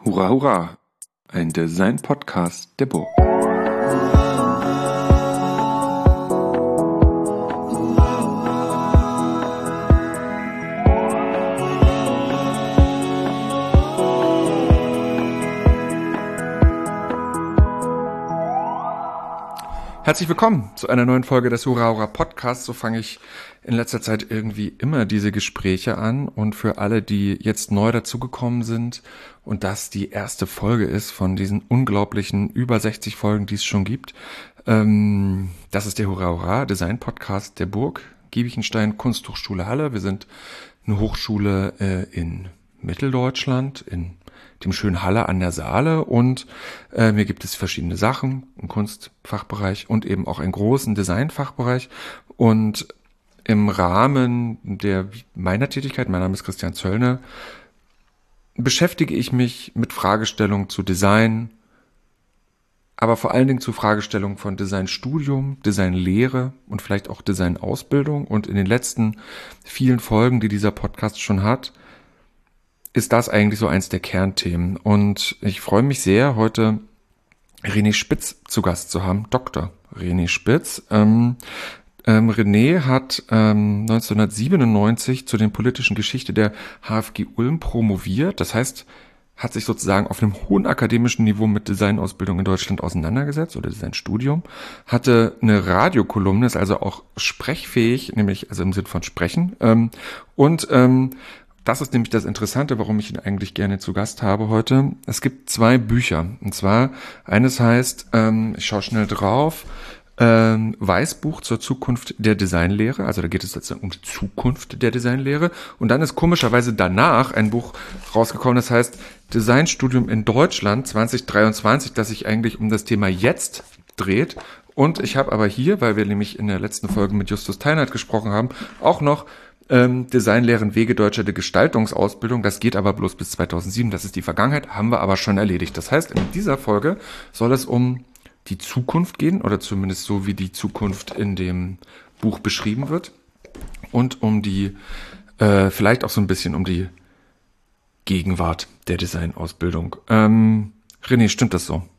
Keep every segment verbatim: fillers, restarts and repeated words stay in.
Hurra, hurra! Ein Design-Podcast der Burg. Herzlich willkommen zu einer neuen Folge des Hurra, hurra Podcasts. So fange ich in letzter Zeit irgendwie immer diese Gespräche an. Und für alle, die jetzt neu dazugekommen sind und das die erste Folge ist von diesen unglaublichen über sechzig Folgen, die es schon gibt, ähm, das ist der Hurra, hurra Design Podcast der Burg, Giebichenstein Kunsthochschule Halle. Wir sind eine Hochschule äh, in Mitteldeutschland, in dem schönen Halle an der Saale, und äh, hier gibt es verschiedene Sachen, einen Kunstfachbereich und eben auch einen großen Designfachbereich. Und im Rahmen der meiner Tätigkeit, mein Name ist Christian Zöllner, beschäftige ich mich mit Fragestellungen zu Design, aber vor allen Dingen zu Fragestellungen von Designstudium, Designlehre und vielleicht auch Designausbildung. Und in den letzten vielen Folgen, die dieser Podcast schon hat, ist das eigentlich so eins der Kernthemen. Und ich freue mich sehr, heute René Spitz zu Gast zu haben, Doktor René Spitz. Ähm, ähm, René hat ähm, neunzehnhundertsiebenundneunzig zu den politischen Geschichte der H F G Ulm promoviert. Das heißt, hat sich sozusagen auf einem hohen akademischen Niveau mit Designausbildung in Deutschland auseinandergesetzt oder Designstudium, hatte eine Radiokolumne, ist also auch sprechfähig, nämlich also im Sinn von Sprechen, ähm, und ähm, das ist nämlich das Interessante, warum ich ihn eigentlich gerne zu Gast habe heute. Es gibt zwei Bücher. Und zwar, eines heißt, ähm, ich schaue schnell drauf, ähm, Weißbuch zur Zukunft der Designlehre. Also da geht es sozusagen um die Zukunft der Designlehre. Und dann ist komischerweise danach ein Buch rausgekommen, das heißt Designstudium in Deutschland zwanzig dreiundzwanzig, das sich eigentlich um das Thema Jetzt dreht. Und ich habe aber hier, weil wir nämlich in der letzten Folge mit Justus Teinert gesprochen haben, auch noch Ähm, Designlehren Wege deutscher Gestaltungsausbildung. Das geht aber bloß bis zweitausendsieben. Das ist die Vergangenheit, haben wir aber schon erledigt. Das heißt, in dieser Folge soll es um die Zukunft gehen, oder zumindest so, wie die Zukunft in dem Buch beschrieben wird, und um die, äh, vielleicht auch so ein bisschen um die Gegenwart der Designausbildung. Ähm, René, stimmt das so?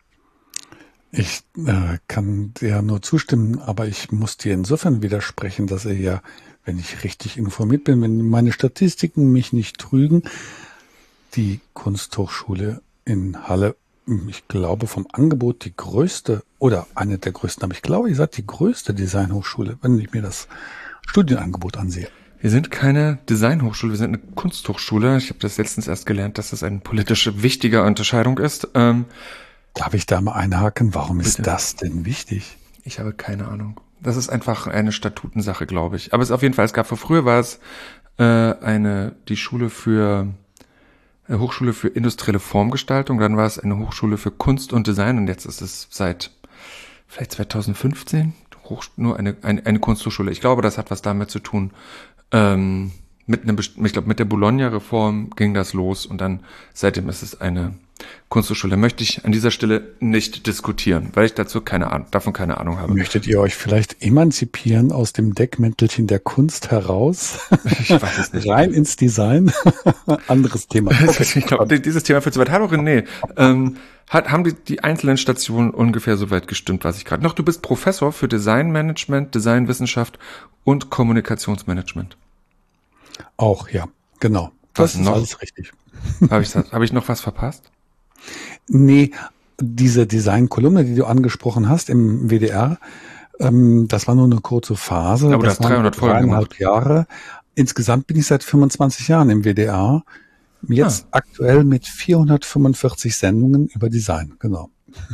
Ich äh, kann dir nur zustimmen, aber ich muss dir insofern widersprechen, dass er ja, wenn ich richtig informiert bin, wenn meine Statistiken mich nicht trügen, die Kunsthochschule in Halle, ich glaube vom Angebot die größte oder eine der größten, aber ich glaube, ihr seid die größte Designhochschule, wenn ich mir das Studienangebot ansehe. Wir sind keine Designhochschule, wir sind eine Kunsthochschule. Ich habe das letztens erst gelernt, dass das eine politisch wichtige Unterscheidung ist. Ähm, Darf ich da mal einhaken? Warum bitte. Ist das denn wichtig? Ich habe keine Ahnung. Das ist einfach eine Statutensache, glaube ich. Aber es ist auf jeden Fall, es gab vor früher war es äh, eine die Schule für eine Hochschule für industrielle Formgestaltung, dann war es eine Hochschule für Kunst und Design, und jetzt ist es seit vielleicht zweitausendfünfzehn Hoch, nur eine, eine eine Kunsthochschule. Ich glaube, das hat was damit zu tun. Ähm, mit einem, ich glaube, mit der Bologna-Reform ging das los, und dann seitdem ist es eine Kunsthochschule. Möchte ich an dieser Stelle nicht diskutieren, weil ich dazu keine Ahnung, davon keine Ahnung habe. Möchtet ihr euch vielleicht emanzipieren aus dem Deckmäntelchen der Kunst heraus? Ich weiß es nicht. Rein ins Design? Anderes Thema. Okay. Ich glaube, dieses Thema führt zu weit. Hallo René, ähm, hat, haben die, die einzelnen Stationen ungefähr so weit gestimmt, was ich gerade noch? Du bist Professor für Designmanagement, Designwissenschaft und Kommunikationsmanagement. Auch, ja, genau. Was Das ist noch? alles richtig. Habe ich, habe ich noch was verpasst? Nee, diese Design-Kolumne, die du angesprochen hast im W D R, ähm, das war nur eine kurze Phase. Aber du das hast dreihundert Folgen dreieinhalb gemacht. Jahre. Insgesamt bin ich seit fünfundzwanzig Jahren im W D R. Jetzt Ah. aktuell mit vierhundertfünfundvierzig Sendungen über Design, genau.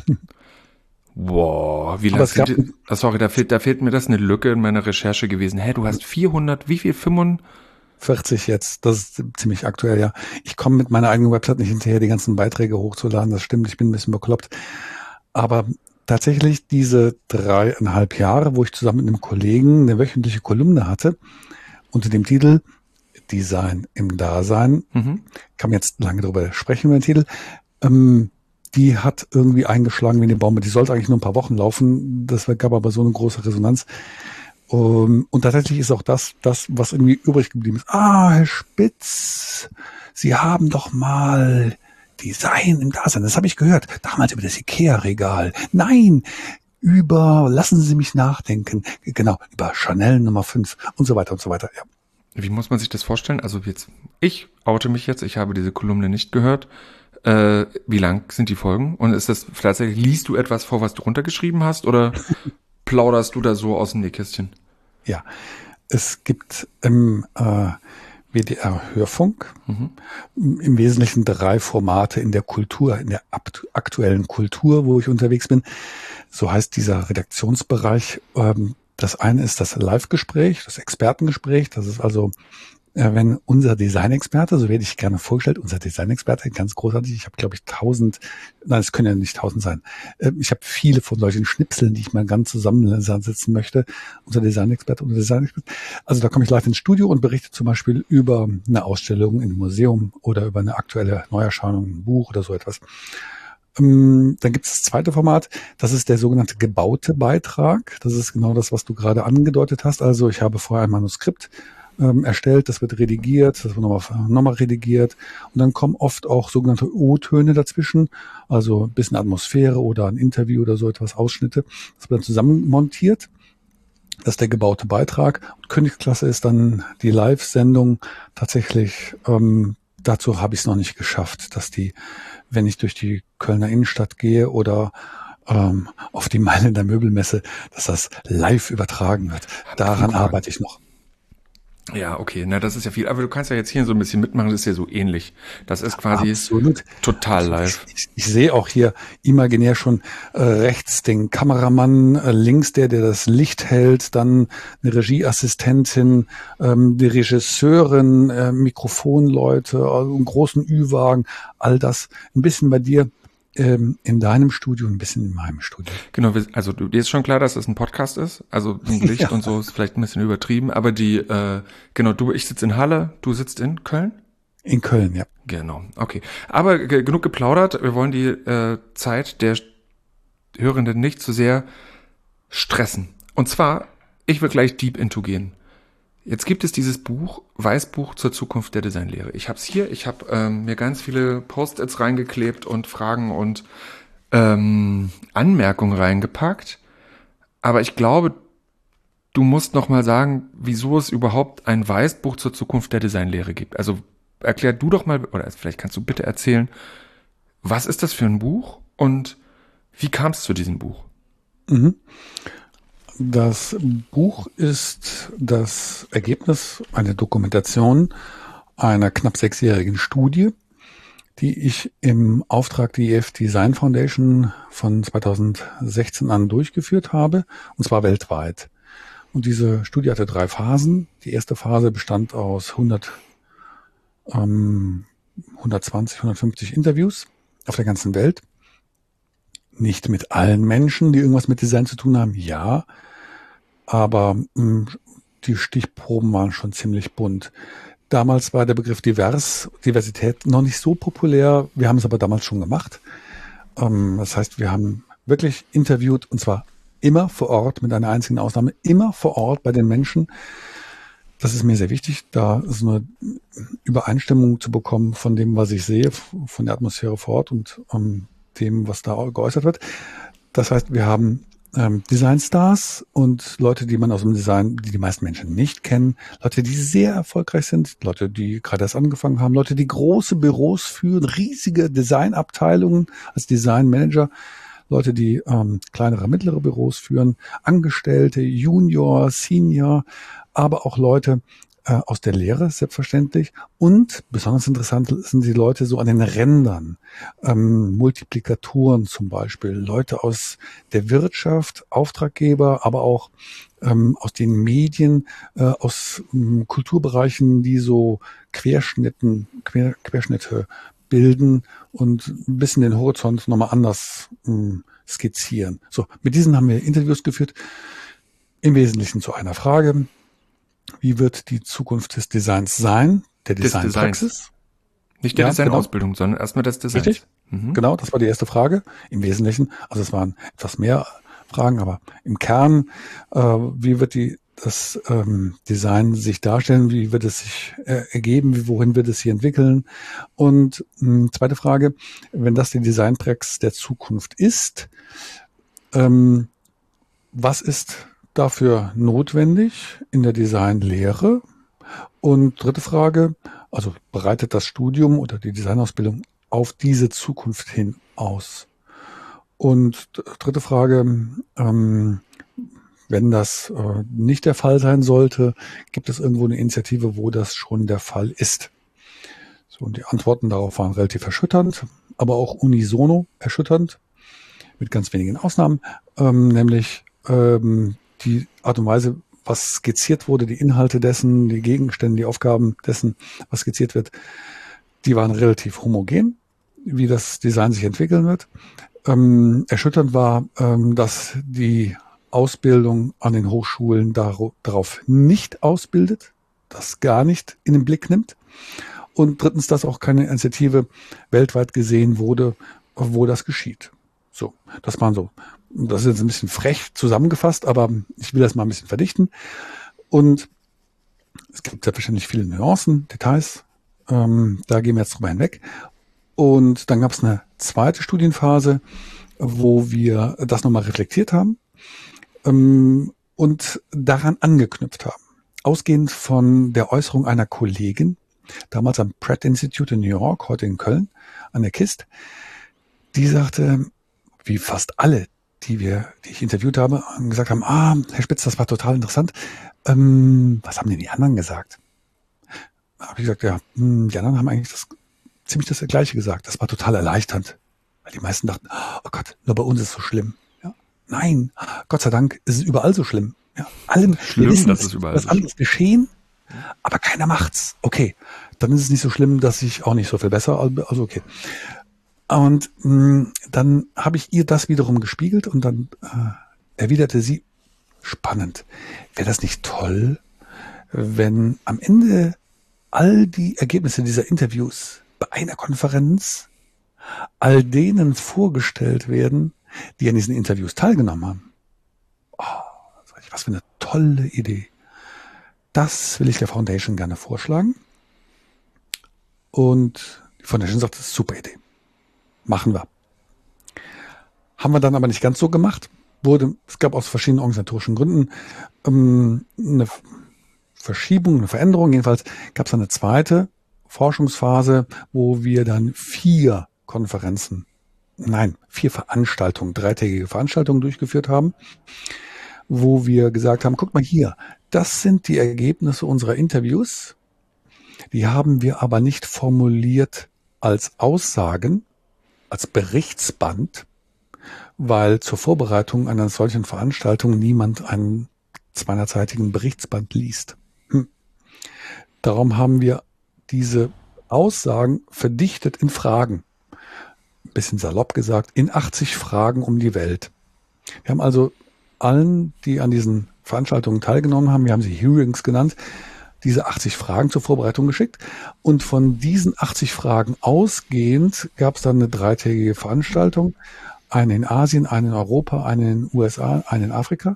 Wow, wie Aber lange es gab- sind die, ah, sorry, da fehlt, da fehlt mir das eine Lücke in meiner Recherche gewesen. Hä, du hast vierhundert, wie viel, fünfundvierzig? vierzig jetzt, das ist ziemlich aktuell, ja. Ich komme mit meiner eigenen Website nicht hinterher, die ganzen Beiträge hochzuladen, das stimmt, ich bin ein bisschen bekloppt. Aber tatsächlich diese dreieinhalb Jahre, wo ich zusammen mit einem Kollegen eine wöchentliche Kolumne hatte, unter dem Titel Design im Dasein, Mhm. kann man jetzt lange darüber sprechen über den Titel, ähm, die hat irgendwie eingeschlagen wie eine Bombe. Die sollte eigentlich nur ein paar Wochen laufen, das gab aber so eine große Resonanz. Um, und tatsächlich ist auch das, das, was irgendwie übrig geblieben ist. Ah, Herr Spitz, Sie haben doch mal Design im Dasein. Das habe ich gehört. Damals über das Ikea-Regal. Nein, über, lassen Sie mich nachdenken. Genau, über Chanel Nummer fünf und so weiter und so weiter. Ja. Wie muss man sich das vorstellen? Also jetzt, ich oute mich jetzt, ich habe diese Kolumne nicht gehört. Äh, wie lang sind die Folgen? Und ist das tatsächlich, liest du etwas vor, was du runtergeschrieben hast, oder plauderst du da so aus dem Nähkästchen? Ja, es gibt im äh, W D R-Hörfunk mhm. im Wesentlichen drei Formate in der Kultur, in der aktuellen Kultur, wo ich unterwegs bin. So heißt dieser Redaktionsbereich. Ähm, das eine ist das Live-Gespräch, das Expertengespräch. Das ist also, äh, wenn unser Designexperte, so werde ich gerne vorgestellt, unser Designexperte, ganz großartig. Ich habe, glaube ich, tausend, nein, es können ja nicht tausend sein. Äh, ich habe viele von solchen Schnipseln, die ich mal ganz zusammensetzen möchte. Unser Designexperte, unser Designexperte. Also da komme ich live ins Studio und berichte zum Beispiel über eine Ausstellung in einem Museum oder über eine aktuelle Neuerscheinung, ein Buch oder so etwas. Dann gibt es das zweite Format, das ist der sogenannte gebaute Beitrag. Das ist genau das, was du gerade angedeutet hast. Also ich habe vorher ein Manuskript ähm, erstellt, das wird redigiert, das wird nochmal noch mal redigiert und dann kommen oft auch sogenannte O-Töne dazwischen, also ein bisschen Atmosphäre oder ein Interview oder so etwas, Ausschnitte. Das wird dann zusammen montiert. Das ist der gebaute Beitrag. Und Königsklasse ist dann die Live-Sendung tatsächlich. Ähm, dazu habe ich es noch nicht geschafft, dass die, wenn ich durch die Kölner Innenstadt gehe oder ähm, auf die Meile der Möbelmesse, dass das live übertragen wird. Daran arbeite ich noch. Ja, okay, na das ist ja viel. Aber du kannst ja jetzt hier so ein bisschen mitmachen, das ist ja so ähnlich. Das ist quasi Absolut. total live. Ich, ich, ich sehe auch hier imaginär schon äh, rechts den Kameramann, äh, links der, der das Licht hält, dann eine Regieassistentin, ähm, die Regisseurin, äh, Mikrofonleute, also einen großen Ü-Wagen, all das. Ein bisschen bei dir in deinem Studio, ein bisschen in meinem Studio. Genau, also dir ist schon klar, dass es ein Podcast ist, also ein Licht ja. und so ist vielleicht ein bisschen übertrieben, aber die, äh, genau, du, ich sitze in Halle, du sitzt in Köln? In Köln, ja. Genau, okay. Aber g- genug geplaudert, wir wollen die äh, Zeit der Hörenden nicht zu sehr stressen. Und zwar, ich will gleich deep into gehen. Jetzt gibt es dieses Buch, Weißbuch zur Zukunft der Designlehre. Ich habe es hier, ich habe ähm, mir ganz viele Post-its reingeklebt und Fragen und ähm, Anmerkungen reingepackt. Aber ich glaube, du musst noch mal sagen, wieso es überhaupt ein Weißbuch zur Zukunft der Designlehre gibt. Also erklär du doch mal, oder vielleicht kannst du bitte erzählen, was ist das für ein Buch und wie kam es zu diesem Buch? Mhm. Das Buch ist das Ergebnis einer Dokumentation einer knapp sechsjährigen Studie, die ich im Auftrag der I F Design Foundation von zweitausendsechzehn an durchgeführt habe, und zwar weltweit. Und diese Studie hatte drei Phasen. Die erste Phase bestand aus hundert, ähm, hundertzwanzig, hundertfünfzig Interviews auf der ganzen Welt. Nicht mit allen Menschen, die irgendwas mit Design zu tun haben, ja. Aber mh, die Stichproben waren schon ziemlich bunt. Damals war der Begriff divers, Diversität noch nicht so populär. Wir haben es aber damals schon gemacht. Ähm, das heißt, wir haben wirklich interviewt, und zwar immer vor Ort, mit einer einzigen Ausnahme, immer vor Ort bei den Menschen. Das ist mir sehr wichtig, da so eine Übereinstimmung zu bekommen von dem, was ich sehe, von der Atmosphäre vor Ort und ähm, dem, was da geäußert wird. Das heißt, wir haben ähm, Designstars und Leute, die man aus dem Design, die die meisten Menschen nicht kennen, Leute, die sehr erfolgreich sind, Leute, die gerade erst angefangen haben, Leute, die große Büros führen, riesige Designabteilungen als Designmanager, Leute, die ähm, kleinere, mittlere Büros führen, Angestellte, Junior, Senior, aber auch Leute äh, aus der Lehre, selbstverständlich. Und besonders interessant sind die Leute so an den Rändern, ähm, Multiplikatoren zum Beispiel, Leute aus der Wirtschaft, Auftraggeber, aber auch ähm, aus den Medien, äh, aus ähm, Kulturbereichen, die so Querschnitten, Quer, Querschnitte bilden und ein bisschen den Horizont nochmal anders mh, skizzieren. So, mit diesen haben wir Interviews geführt, im Wesentlichen zu einer Frage: Wie wird die Zukunft des Designs sein? Der Designpraxis? Nicht der ja, Designausbildung, genau. sondern erstmal das Design. Richtig? Mhm. Genau, das war die erste Frage. Im Wesentlichen, also es waren etwas mehr Fragen, aber im Kern, äh, wie wird die das ähm, Design sich darstellen? Wie wird es sich äh, ergeben? Wie, wohin wird es sich entwickeln? Und mh, zweite Frage, wenn das die Designpraxis der Zukunft ist, ähm, was ist dafür notwendig in der Designlehre? Und dritte Frage, also bereitet das Studium oder die Designausbildung auf diese Zukunft hin aus? Und dritte Frage, ähm, wenn das äh, nicht der Fall sein sollte, gibt es irgendwo eine Initiative, wo das schon der Fall ist? So, und die Antworten darauf waren relativ erschütternd, aber auch unisono erschütternd, mit ganz wenigen Ausnahmen, ähm, nämlich ähm, die Art und Weise, was skizziert wurde, die Inhalte dessen, die Gegenstände, die Aufgaben dessen, was skizziert wird, die waren relativ homogen, wie das Design sich entwickeln wird. Ähm, erschütternd war, ähm, dass die Ausbildung an den Hochschulen dar- darauf nicht ausbildet, das gar nicht in den Blick nimmt. Und drittens, dass auch keine Initiative weltweit gesehen wurde, wo das geschieht. So, das waren so, das ist jetzt ein bisschen frech zusammengefasst, aber ich will das mal ein bisschen verdichten. Und es gibt selbstverständlich viele Nuancen, Details, ähm, da gehen wir jetzt drüber hinweg. Und dann gab es eine zweite Studienphase, wo wir das nochmal reflektiert haben ähm, und daran angeknüpft haben. Ausgehend von der Äußerung einer Kollegin, damals am Pratt Institute in New York, heute in Köln, an der K I S T, die sagte, wie fast alle, die wir, die ich interviewt habe, gesagt haben, ah, Herr Spitz, das war total interessant. Ähm, was haben denn die anderen gesagt? Da habe ich gesagt, ja, die anderen haben eigentlich das, ziemlich das Gleiche gesagt. Das war total erleichternd, weil die meisten dachten, oh Gott, nur bei uns ist es so schlimm. Ja, nein, Gott sei Dank ist es überall so schlimm. Ja, allem, schlimm, wir wissen, dass es überall was so anderes geschehen, aber keiner macht's. Okay, dann ist es nicht so schlimm, dass ich auch nicht so viel besser, also okay. Und mh, dann habe ich ihr das wiederum gespiegelt und dann äh, erwiderte sie, spannend, wäre das nicht toll, wenn am Ende all die Ergebnisse dieser Interviews bei einer Konferenz all denen vorgestellt werden, die an diesen Interviews teilgenommen haben. Oh, sag ich, was für eine tolle Idee. Das will ich der Foundation gerne vorschlagen. Und die Foundation sagt, das ist eine super Idee. Machen wir. Haben wir dann aber nicht ganz so gemacht. Wurde, es gab aus verschiedenen organisatorischen Gründen ähm, eine Verschiebung, eine Veränderung. Jedenfalls gab es eine zweite Forschungsphase, wo wir dann vier Konferenzen, nein, vier Veranstaltungen, dreitägige Veranstaltungen durchgeführt haben, wo wir gesagt haben, guck mal hier, das sind die Ergebnisse unserer Interviews. Die haben wir aber nicht formuliert als Aussagen, als Berichtsband, weil zur Vorbereitung einer solchen Veranstaltung niemand einen zweihundertseitigen Berichtsband liest. Hm. Darum haben wir diese Aussagen verdichtet in Fragen. Ein bisschen salopp gesagt, in achtzig Fragen um die Welt. Wir haben also allen, die an diesen Veranstaltungen teilgenommen haben, wir haben sie Hearings genannt, diese achtzig Fragen zur Vorbereitung geschickt. Und von diesen achtzig Fragen ausgehend gab es dann eine dreitägige Veranstaltung. Eine in Asien, eine in Europa, eine in den U S A, eine in Afrika.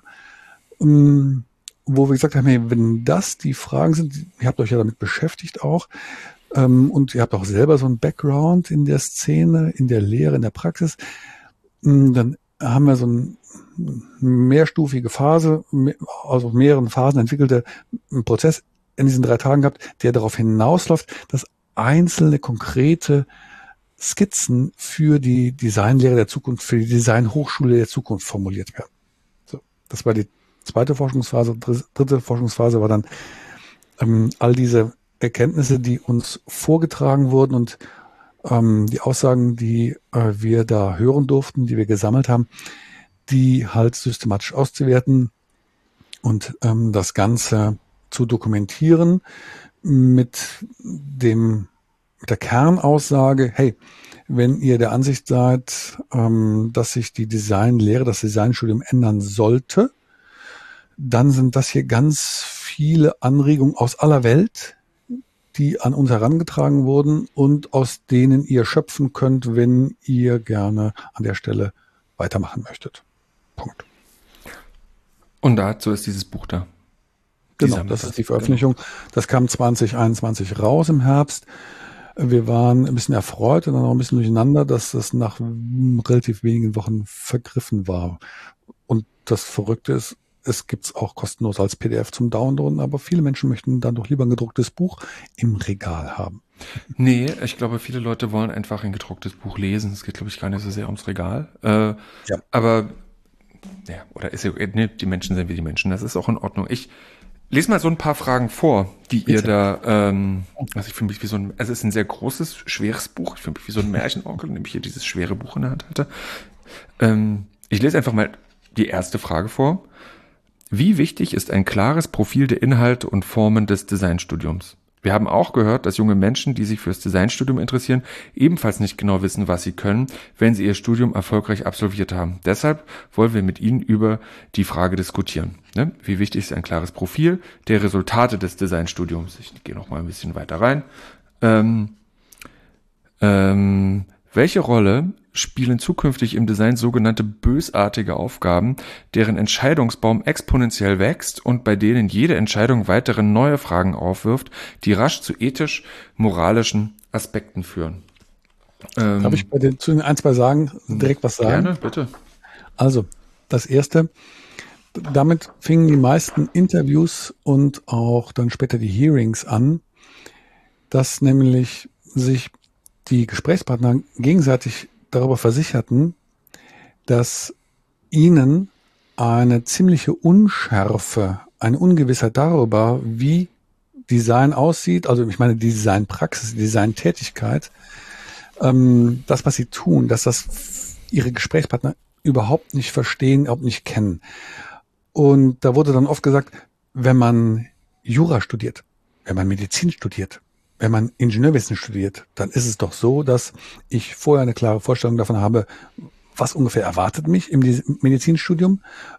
Wo wir gesagt haben, hey, wenn das die Fragen sind, ihr habt euch ja damit beschäftigt auch, und ihr habt auch selber so einen Background in der Szene, in der Lehre, in der Praxis, dann haben wir so eine mehrstufige Phase, also mehreren Phasen entwickelte Prozess in diesen drei Tagen gehabt, der darauf hinausläuft, dass einzelne konkrete Skizzen für die Designlehre der Zukunft, für die Designhochschule der Zukunft formuliert werden. So, das war die zweite Forschungsphase. Dritte Forschungsphase war dann ähm, all diese Erkenntnisse, die uns vorgetragen wurden und ähm, die Aussagen, die äh, wir da hören durften, die wir gesammelt haben, die halt systematisch auszuwerten und ähm, das Ganze zu dokumentieren mit dem mit der Kernaussage, hey, wenn ihr der Ansicht seid, ähm, dass sich die Designlehre, das Designstudium ändern sollte, dann sind das hier ganz viele Anregungen aus aller Welt, die an uns herangetragen wurden und aus denen ihr schöpfen könnt, wenn ihr gerne an der Stelle weitermachen möchtet. Punkt. Und dazu ist dieses Buch da. Genau, das ist die Veröffentlichung. Genau. Das kam zwanzig einundzwanzig raus im Herbst. Wir waren ein bisschen erfreut und dann auch ein bisschen durcheinander, dass das nach relativ wenigen Wochen vergriffen war. Und das Verrückte ist, es gibt's auch kostenlos als P D F zum Downloaden, aber viele Menschen möchten dann doch lieber ein gedrucktes Buch im Regal haben. Nee, ich glaube, viele Leute wollen einfach ein gedrucktes Buch lesen. Es geht, glaube ich, gar nicht so sehr ums Regal. Äh, ja. Aber, ja, oder ist ja, nee, die Menschen sind wie die Menschen. Das ist auch in Ordnung. Ich lese mal so ein paar Fragen vor, die Bitte. ihr da, ähm, also ich fühle mich wie so ein, also es ist ein sehr großes, schweres Buch. Ich fühle mich wie so ein Märchenonkel, indem ich hier dieses schwere Buch in der Hand halte. Ähm, ich lese einfach mal die erste Frage vor. Wie wichtig ist ein klares Profil der Inhalte und Formen des Designstudiums? Wir haben auch gehört, dass junge Menschen, die sich fürs Designstudium interessieren, ebenfalls nicht genau wissen, was sie können, wenn sie ihr Studium erfolgreich absolviert haben. Deshalb wollen wir mit Ihnen über die Frage diskutieren. Ne? Wie wichtig ist ein klares Profil der Resultate des Designstudiums? Ich gehe noch mal ein bisschen weiter rein. Ähm, ähm, welche Rolle spielen zukünftig im Design sogenannte bösartige Aufgaben, deren Entscheidungsbaum exponentiell wächst und bei denen jede Entscheidung weitere neue Fragen aufwirft, die rasch zu ethisch-moralischen Aspekten führen? Ähm, Darf ich bei den, zu den ein, zwei sagen, direkt was sagen? Gerne, bitte. Also, das Erste, damit fingen die meisten Interviews und auch dann später die Hearings an, dass nämlich sich die Gesprächspartner gegenseitig darüber versicherten, dass ihnen eine ziemliche Unschärfe, eine Ungewissheit darüber, wie Design aussieht, also ich meine die Designpraxis, die Designtätigkeit, ähm, das, was sie tun, dass das ihre Gesprächspartner überhaupt nicht verstehen, überhaupt nicht kennen. Und da wurde dann oft gesagt, wenn man Jura studiert, wenn man Medizin studiert, wenn man Ingenieurwesen studiert, dann ist es doch so, dass ich vorher eine klare Vorstellung davon habe, was ungefähr erwartet mich im Medizinstudium.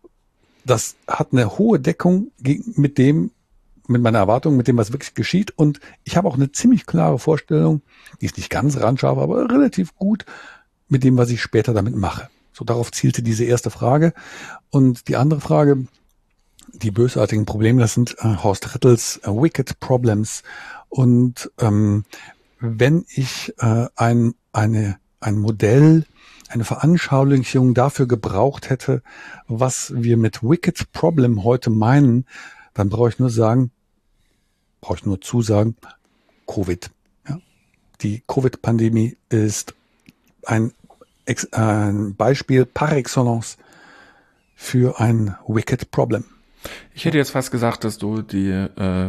Das hat eine hohe Deckung mit dem, mit meiner Erwartung, mit dem, was wirklich geschieht. Und ich habe auch eine ziemlich klare Vorstellung, die ist nicht ganz randscharf, aber relativ gut mit dem, was ich später damit mache. So, darauf zielte diese erste Frage. Und die andere Frage, die bösartigen Probleme, das sind äh, Horst Rittels äh, Wicked Problems. Und ähm, wenn ich äh, ein, eine, ein Modell, eine Veranschaulichung dafür gebraucht hätte, was wir mit Wicked Problem heute meinen, dann brauche ich nur sagen, brauche ich nur zusagen, Covid. Ja? Die Covid-Pandemie ist ein, ein Beispiel par excellence für ein Wicked Problem. Ich hätte jetzt fast gesagt, dass du die äh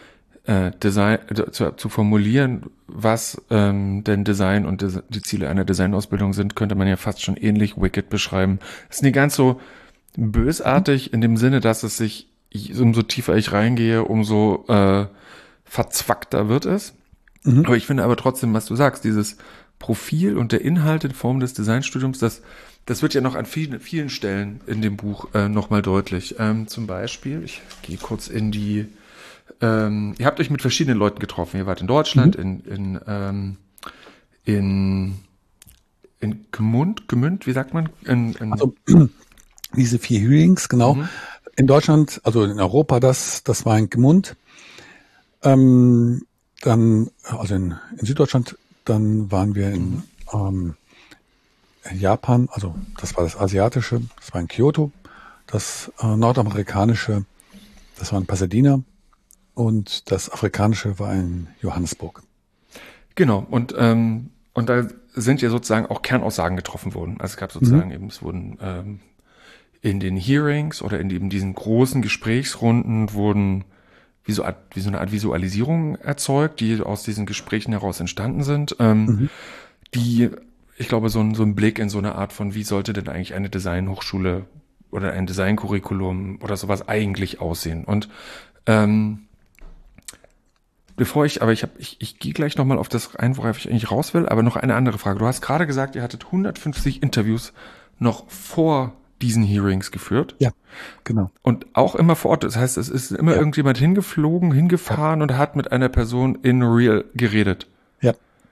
Design zu, zu formulieren, was ähm, denn Design und Des- die Ziele einer Designausbildung sind, könnte man ja fast schon ähnlich Wicked beschreiben. Es ist nicht ganz so bösartig in dem Sinne, dass es sich, umso tiefer ich reingehe, umso äh, verzwackter wird es. Mhm. Aber ich finde aber trotzdem, was du sagst, dieses Profil und der Inhalt in Form des Designstudiums, das das wird ja noch an vielen, vielen Stellen in dem Buch äh, nochmal deutlich. Ähm, zum Beispiel, ich gehe kurz in die Ähm, ihr habt euch mit verschiedenen Leuten getroffen. Ihr wart in Deutschland, mhm. in in ähm, in in Gmünd, Gmünd, wie sagt man? In, in also diese vier Hearings, genau. Mhm. In Deutschland, also in Europa, das das war in Gmünd. Ähm, dann, also in, in Süddeutschland, dann waren wir in, mhm. ähm, in Japan, also das war das Asiatische, das war in Kyoto. Das äh, Nordamerikanische, das war in Pasadena. Und das Afrikanische war in Johannesburg. Genau, und ähm, und da sind ja sozusagen auch Kernaussagen getroffen worden. Also es gab sozusagen mhm. eben, es wurden ähm, in den Hearings oder in eben diesen großen Gesprächsrunden wurden wie so, Art, wie so eine Art Visualisierung erzeugt, die aus diesen Gesprächen heraus entstanden sind, ähm, mhm. die, ich glaube, so ein, so ein Blick in so eine Art von, wie sollte denn eigentlich eine Designhochschule oder ein Designcurriculum oder sowas eigentlich aussehen. Und ähm, Bevor ich, aber ich habe, ich, ich gehe gleich nochmal auf das ein, worauf ich eigentlich raus will, aber noch eine andere Frage. Du hast gerade gesagt, ihr hattet hundertfünfzig Interviews noch vor diesen Hearings geführt. Ja, genau. Und auch immer vor Ort. Das heißt, es ist immer ja. irgendjemand hingeflogen, hingefahren ja. und hat mit einer Person in real geredet. Ja.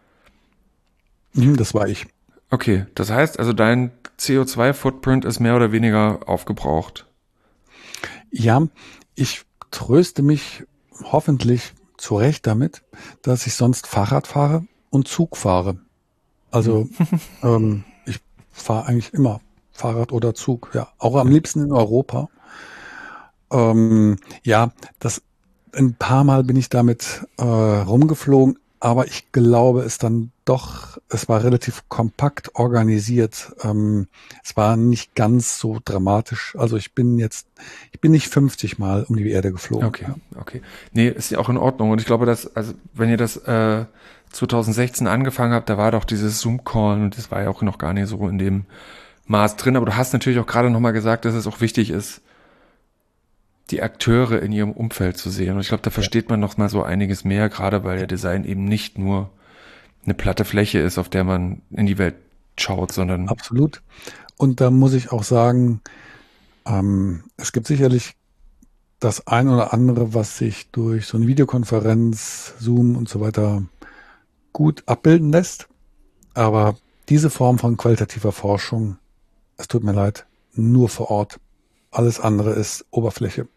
Das war ich. Okay, das heißt also, dein C O zwei Footprint ist mehr oder weniger aufgebraucht. Ja, ich tröste mich hoffentlich zu Recht damit, dass ich sonst Fahrrad fahre und Zug fahre. Also ähm, ich fahre eigentlich immer Fahrrad oder Zug, ja, auch am liebsten in Europa. Ähm, ja, das ein paar Mal bin ich damit äh, rumgeflogen, aber ich glaube, es dann doch, es war relativ kompakt organisiert. Ähm, es war nicht ganz so dramatisch. Also ich bin jetzt, ich bin nicht fünfzig Mal um die Erde geflogen. Okay, okay. Nee, ist ja auch in Ordnung. Und ich glaube, dass, also wenn ihr das äh, zwanzig sechzehn angefangen habt, da war doch dieses Zoom-Call und das war ja auch noch gar nicht so in dem Maß drin. Aber du hast natürlich auch gerade nochmal gesagt, dass es auch wichtig ist, die Akteure in ihrem Umfeld zu sehen. Und ich glaube, da versteht man noch mal so einiges mehr, gerade weil der Design eben nicht nur eine platte Fläche ist, auf der man in die Welt schaut, sondern... Absolut. Und da muss ich auch sagen, ähm, es gibt sicherlich das ein oder andere, was sich durch so eine Videokonferenz, Zoom und so weiter gut abbilden lässt. Aber diese Form von qualitativer Forschung, es tut mir leid, nur vor Ort. Alles andere ist Oberfläche.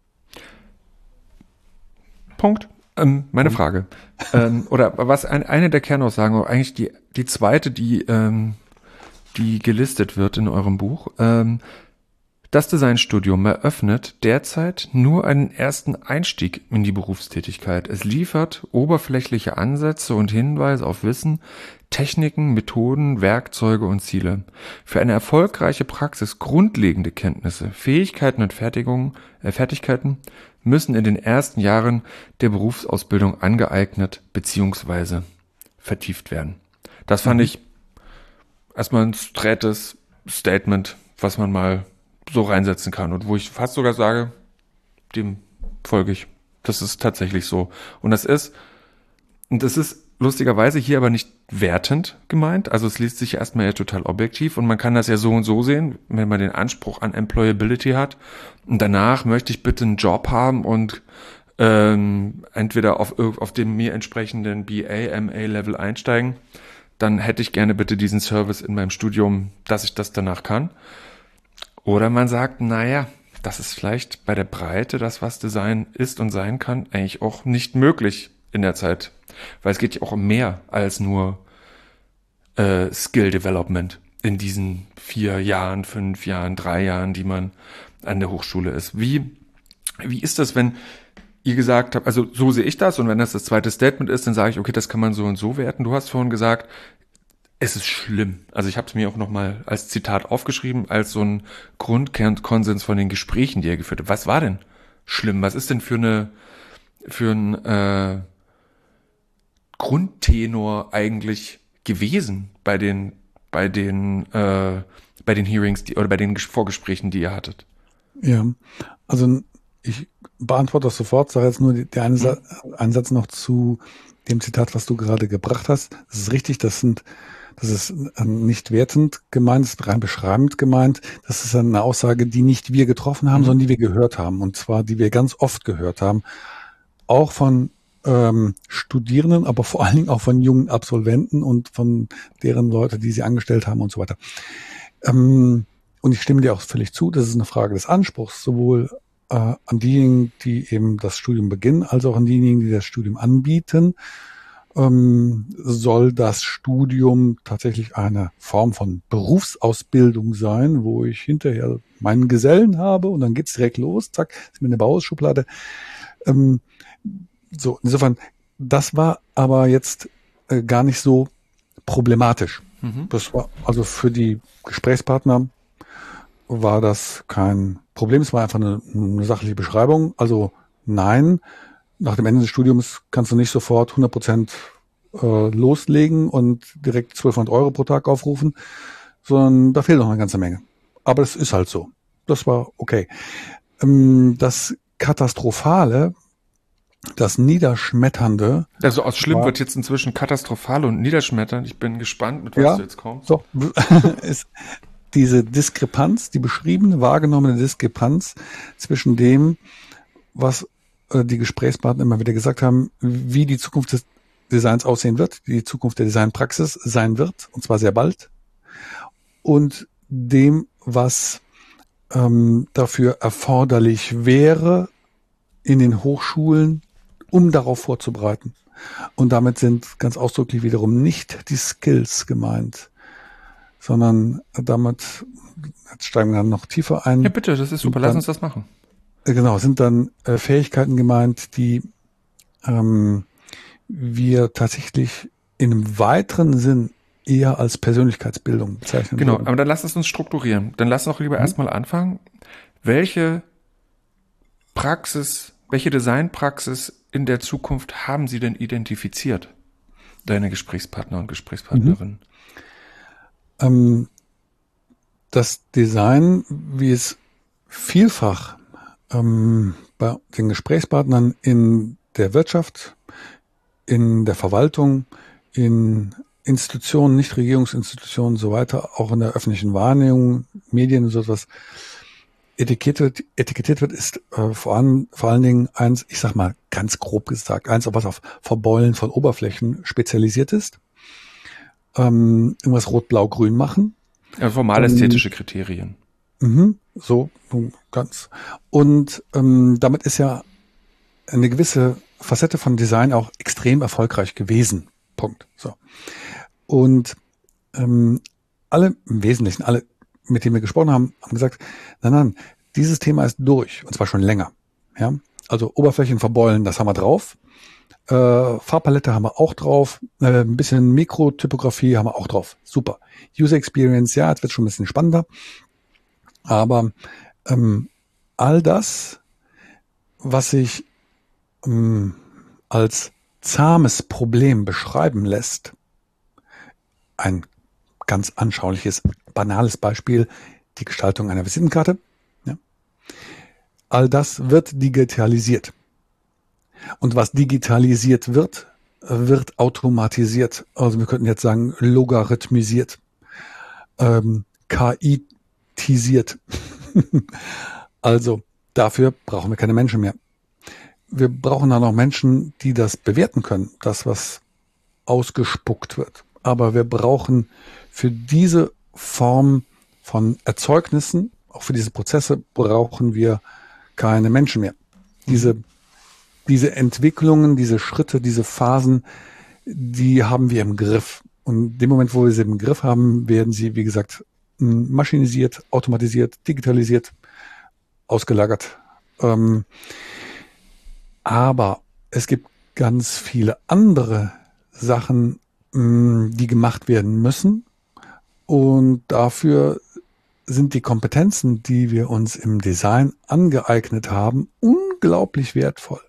Punkt. Ähm, meine Frage. ähm, oder was ein, eine der Kernaussagen, oder eigentlich die, die zweite, die, ähm, die gelistet wird in eurem Buch. Ähm, das Designstudium eröffnet derzeit nur einen ersten Einstieg in die Berufstätigkeit. Es liefert oberflächliche Ansätze und Hinweise auf Wissen, Techniken, Methoden, Werkzeuge und Ziele. Für eine erfolgreiche Praxis grundlegende Kenntnisse, Fähigkeiten und Fertigungen, äh, Fertigkeiten müssen in den ersten Jahren der Berufsausbildung angeeignet bzw. vertieft werden. Das fand mhm. ich erstmal ein straightes Statement, was man mal so reinsetzen kann und wo ich fast sogar sage, dem folge ich. Das ist tatsächlich so. Und das ist, und das ist lustigerweise hier aber nicht wertend gemeint. Also es liest sich erstmal ja total objektiv und man kann das ja so und so sehen, wenn man den Anspruch an Employability hat. Und danach möchte ich bitte einen Job haben und ähm, entweder auf, auf dem mir entsprechenden B A, M A-Level einsteigen. Dann hätte ich gerne bitte diesen Service in meinem Studium, dass ich das danach kann. Oder man sagt, naja, das ist vielleicht bei der Breite, das was Design ist und sein kann, eigentlich auch nicht möglich in der Zeit. Weil es geht ja auch um mehr als nur äh, Skill Development in diesen vier Jahren, fünf Jahren, drei Jahren, die man an der Hochschule ist. Wie, wie ist das, wenn ihr gesagt habt, also so sehe ich das und wenn das das zweite Statement ist, dann sage ich, okay, das kann man so und so werten. Du hast vorhin gesagt, es ist schlimm. Also ich habe es mir auch nochmal als Zitat aufgeschrieben, als so ein Grundkernkonsens von den Gesprächen, die er geführt hat. Was war denn schlimm? Was ist denn für eine für ein äh, Grundtenor eigentlich gewesen bei den bei den äh, bei den Hearings die, oder bei den Vorgesprächen, die ihr hattet? Ja, also ich beantworte das sofort, sage jetzt nur der einen Sa- einen Satz noch zu dem Zitat, was du gerade gebracht hast. Das ist richtig, das sind Das ist nicht wertend gemeint, das ist rein beschreibend gemeint. Das ist eine Aussage, die nicht wir getroffen haben, mhm. sondern die wir gehört haben. Und zwar, die wir ganz oft gehört haben. Auch von ähm, Studierenden, aber vor allen Dingen auch von jungen Absolventen und von deren Leute, die sie angestellt haben und so weiter. Ähm, und ich stimme dir auch völlig zu, das ist eine Frage des Anspruchs, sowohl äh, an diejenigen, die eben das Studium beginnen, als auch an diejenigen, die das Studium anbieten. Soll das Studium tatsächlich eine Form von Berufsausbildung sein, wo ich hinterher meinen Gesellen habe und dann geht's direkt los, zack, ist mir eine Bauhausschublade. Ähm, so, insofern, das war aber jetzt äh, gar nicht so problematisch. Mhm. Das war also für die Gesprächspartner war das kein Problem, es war einfach eine, eine sachliche Beschreibung. Also nein, nach dem Ende des Studiums kannst du nicht sofort hundert Prozent äh, loslegen und direkt zwölfhundert Euro pro Tag aufrufen, sondern da fehlt noch eine ganze Menge. Aber es ist halt so. Das war okay. Ähm, das Katastrophale, das Niederschmetternde. Also aus schlimm war, wird jetzt inzwischen katastrophal und niederschmetternd. Ich bin gespannt, mit was ja, du jetzt kommst. So, ist diese Diskrepanz, die beschriebene, wahrgenommene Diskrepanz zwischen dem, was die Gesprächspartner immer wieder gesagt haben, wie die Zukunft des Designs aussehen wird, wie die Zukunft der Designpraxis sein wird, und zwar sehr bald, und dem, was ähm, dafür erforderlich wäre in den Hochschulen, um darauf vorzubereiten. Und damit sind ganz ausdrücklich wiederum nicht die Skills gemeint, sondern damit, jetzt steigen wir dann noch tiefer ein. Ja, bitte, das ist super, lass uns das machen. Genau, sind dann äh, Fähigkeiten gemeint, die ähm, wir tatsächlich in einem weiteren Sinn eher als Persönlichkeitsbildung bezeichnen. Genau, würden. aber dann lass es uns strukturieren. Dann lass uns doch lieber mhm. erstmal anfangen. Welche Praxis, welche Designpraxis in der Zukunft haben Sie denn identifiziert, deine Gesprächspartner und Gesprächspartnerinnen? Mhm. Ähm, das Design, wie es vielfach ähm, bei den Gesprächspartnern in der Wirtschaft, in der Verwaltung, in Institutionen, Nichtregierungsinstitutionen und so weiter, auch in der öffentlichen Wahrnehmung, Medien und so etwas, etikettiert, etikettiert wird, ist äh, vor, an, vor allen Dingen eins, ich sag mal ganz grob gesagt, eins, was auf Verbeulen von Oberflächen spezialisiert ist. Ähm, irgendwas rot, blau, grün machen. Ja, formal ästhetische ähm, Kriterien. Mhm, so ganz. Und ähm, damit ist ja eine gewisse Facette von Design auch extrem erfolgreich gewesen. Punkt. So. Und ähm, alle im Wesentlichen, alle, mit denen wir gesprochen haben, haben gesagt, nein, nein, dieses Thema ist durch, und zwar schon länger. Ja, also Oberflächen verbeulen, das haben wir drauf. Äh, Farbpalette haben wir auch drauf. Äh, ein bisschen Mikrotypografie haben wir auch drauf. Super. User Experience, ja, jetzt wird schon ein bisschen spannender. Aber ähm, all das, was sich ähm, als zahmes Problem beschreiben lässt, ein ganz anschauliches, banales Beispiel, die Gestaltung einer Visitenkarte. Ja. All das wird digitalisiert. Und was digitalisiert wird, wird automatisiert. Also wir könnten jetzt sagen, logarithmisiert, ähm, K I-tisiert. Also dafür brauchen wir keine Menschen mehr. Wir brauchen dann noch Menschen, die das bewerten können, das, was ausgespuckt wird. Aber wir brauchen für diese Form von Erzeugnissen, auch für diese Prozesse, brauchen wir keine Menschen mehr. Diese, diese Entwicklungen, diese Schritte, diese Phasen, die haben wir im Griff. Und in dem Moment, wo wir sie im Griff haben, werden sie, wie gesagt, maschinisiert, automatisiert, digitalisiert, ausgelagert. Ähm, aber es gibt ganz viele andere Sachen, die gemacht werden müssen. Und dafür sind die Kompetenzen, die wir uns im Design angeeignet haben, unglaublich wertvoll.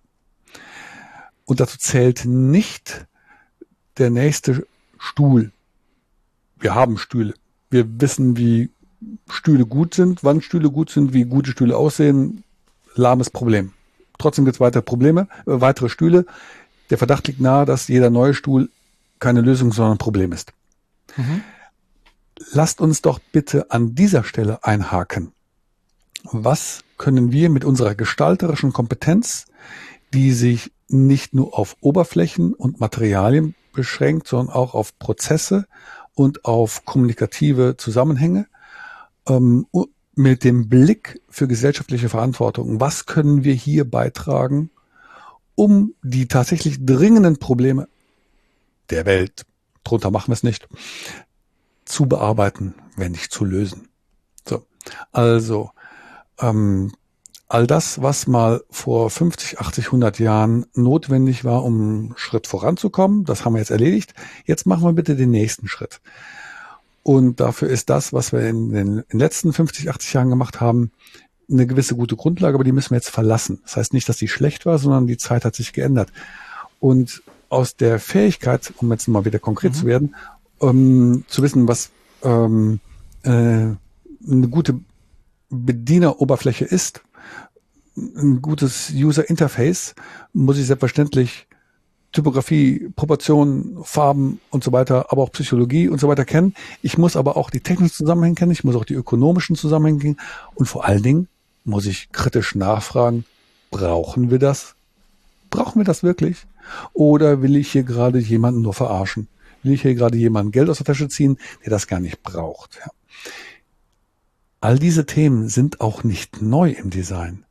Und dazu zählt nicht der nächste Stuhl. Wir haben Stühle. Wir wissen, wie Stühle gut sind, wann Stühle gut sind, wie gute Stühle aussehen. Lahmes Problem. Trotzdem gibt es weitere Probleme, äh, weitere Stühle. Der Verdacht liegt nahe, dass jeder neue Stuhl keine Lösung, sondern ein Problem ist. Mhm. Lasst uns doch bitte an dieser Stelle einhaken. Was können wir mit unserer gestalterischen Kompetenz, die sich nicht nur auf Oberflächen und Materialien beschränkt, sondern auch auf Prozesse und auf kommunikative Zusammenhänge, ähm, mit dem Blick für gesellschaftliche Verantwortung, was können wir hier beitragen, um die tatsächlich dringenden Probleme der Welt, drunter machen wir es nicht, zu bearbeiten, wenn nicht zu lösen. So, also ähm, all das, was mal vor fünfzig, achtzig, hundert Jahren notwendig war, um einen Schritt voranzukommen, das haben wir jetzt erledigt. Jetzt machen wir bitte den nächsten Schritt. Und dafür ist das, was wir in den, in den letzten fünfzig, achtzig Jahren gemacht haben, eine gewisse gute Grundlage, aber die müssen wir jetzt verlassen. Das heißt nicht, dass die schlecht war, sondern die Zeit hat sich geändert. Und aus der Fähigkeit, um jetzt mal wieder konkret mhm. zu werden, um zu wissen, was ähm, äh, eine gute Bedieneroberfläche ist, ein gutes User Interface, muss ich selbstverständlich Typografie, Proportionen, Farben und so weiter, aber auch Psychologie und so weiter kennen. Ich muss aber auch die technischen Zusammenhänge kennen, ich muss auch die ökonomischen Zusammenhänge kennen und vor allen Dingen muss ich kritisch nachfragen, brauchen wir das? Brauchen wir das wirklich? Oder will ich hier gerade jemanden nur verarschen? Will ich hier gerade jemanden Geld aus der Tasche ziehen, der das gar nicht braucht? Ja. All diese Themen sind auch nicht neu im Design.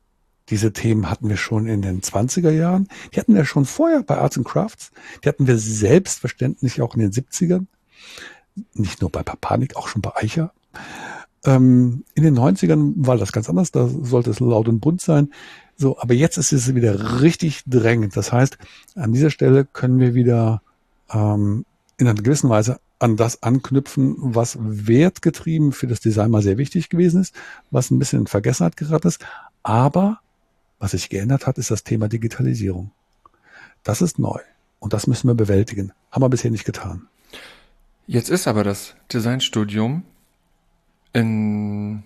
Diese Themen hatten wir schon in den zwanziger Jahren. Die hatten wir schon vorher bei Arts and Crafts. Die hatten wir selbstverständlich auch in den siebzigern. Nicht nur bei Papanik, auch schon bei Eicher. Ähm, in den neunzigern war das ganz anders. Da sollte es laut und bunt sein. So, aber jetzt ist es wieder richtig drängend. Das heißt, an dieser Stelle können wir wieder ähm, in einer gewissen Weise an das anknüpfen, was wertgetrieben für das Design mal sehr wichtig gewesen ist, was ein bisschen in Vergessenheit geraten ist. Aber was sich geändert hat, ist das Thema Digitalisierung. Das ist neu und das müssen wir bewältigen. Haben wir bisher nicht getan. Jetzt ist aber das Designstudium in,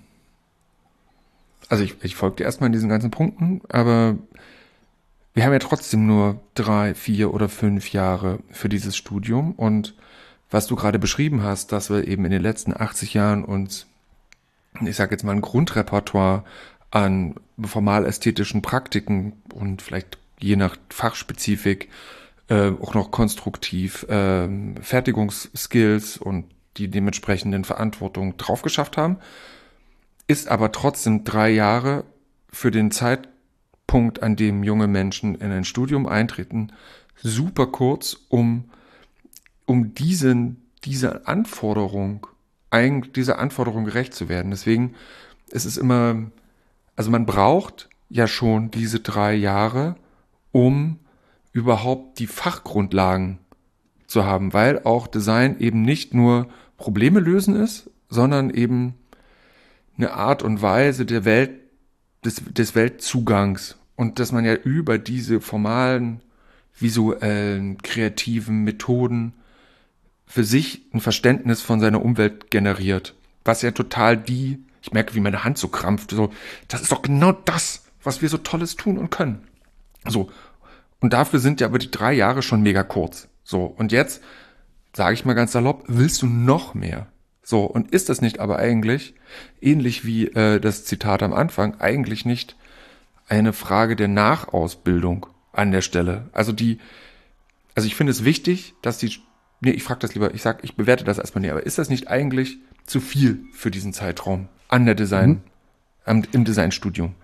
also ich, ich folge dir erstmal in diesen ganzen Punkten, aber wir haben ja trotzdem nur drei, vier oder fünf Jahre für dieses Studium und was du gerade beschrieben hast, dass wir eben in den letzten achtzig Jahren uns, ich sage jetzt mal, ein Grundrepertoire an formal-ästhetischen Praktiken und vielleicht je nach Fachspezifik äh, auch noch konstruktiv äh, Fertigungsskills und die dementsprechenden Verantwortung drauf geschafft haben, ist aber trotzdem drei Jahre für den Zeitpunkt, an dem junge Menschen in ein Studium eintreten, super kurz, um um diesen, diese Anforderung, eigentlich dieser Anforderung gerecht zu werden. Deswegen ist es immer, also man braucht ja schon diese drei Jahre, um überhaupt die Fachgrundlagen zu haben, weil auch Design eben nicht nur Probleme lösen ist, sondern eben eine Art und Weise der Welt, des, des Weltzugangs und dass man ja über diese formalen, visuellen, kreativen Methoden für sich ein Verständnis von seiner Umwelt generiert. Was ja total die, ich merke, wie meine Hand so krampft, so, das ist doch genau das, was wir so Tolles tun und können. So. Und dafür sind ja aber die drei Jahre schon mega kurz. So. Und jetzt, sage ich mal ganz salopp, willst du noch mehr? So. Und ist das nicht aber eigentlich, ähnlich wie äh, das Zitat am Anfang, eigentlich nicht eine Frage der Nachausbildung an der Stelle? Also die, also ich finde es wichtig, dass die Nee, ich frage das lieber, ich sag, ich bewerte das erstmal nicht, aber ist das nicht eigentlich zu viel für diesen Zeitraum an der Design, mhm. ähm, im Designstudium?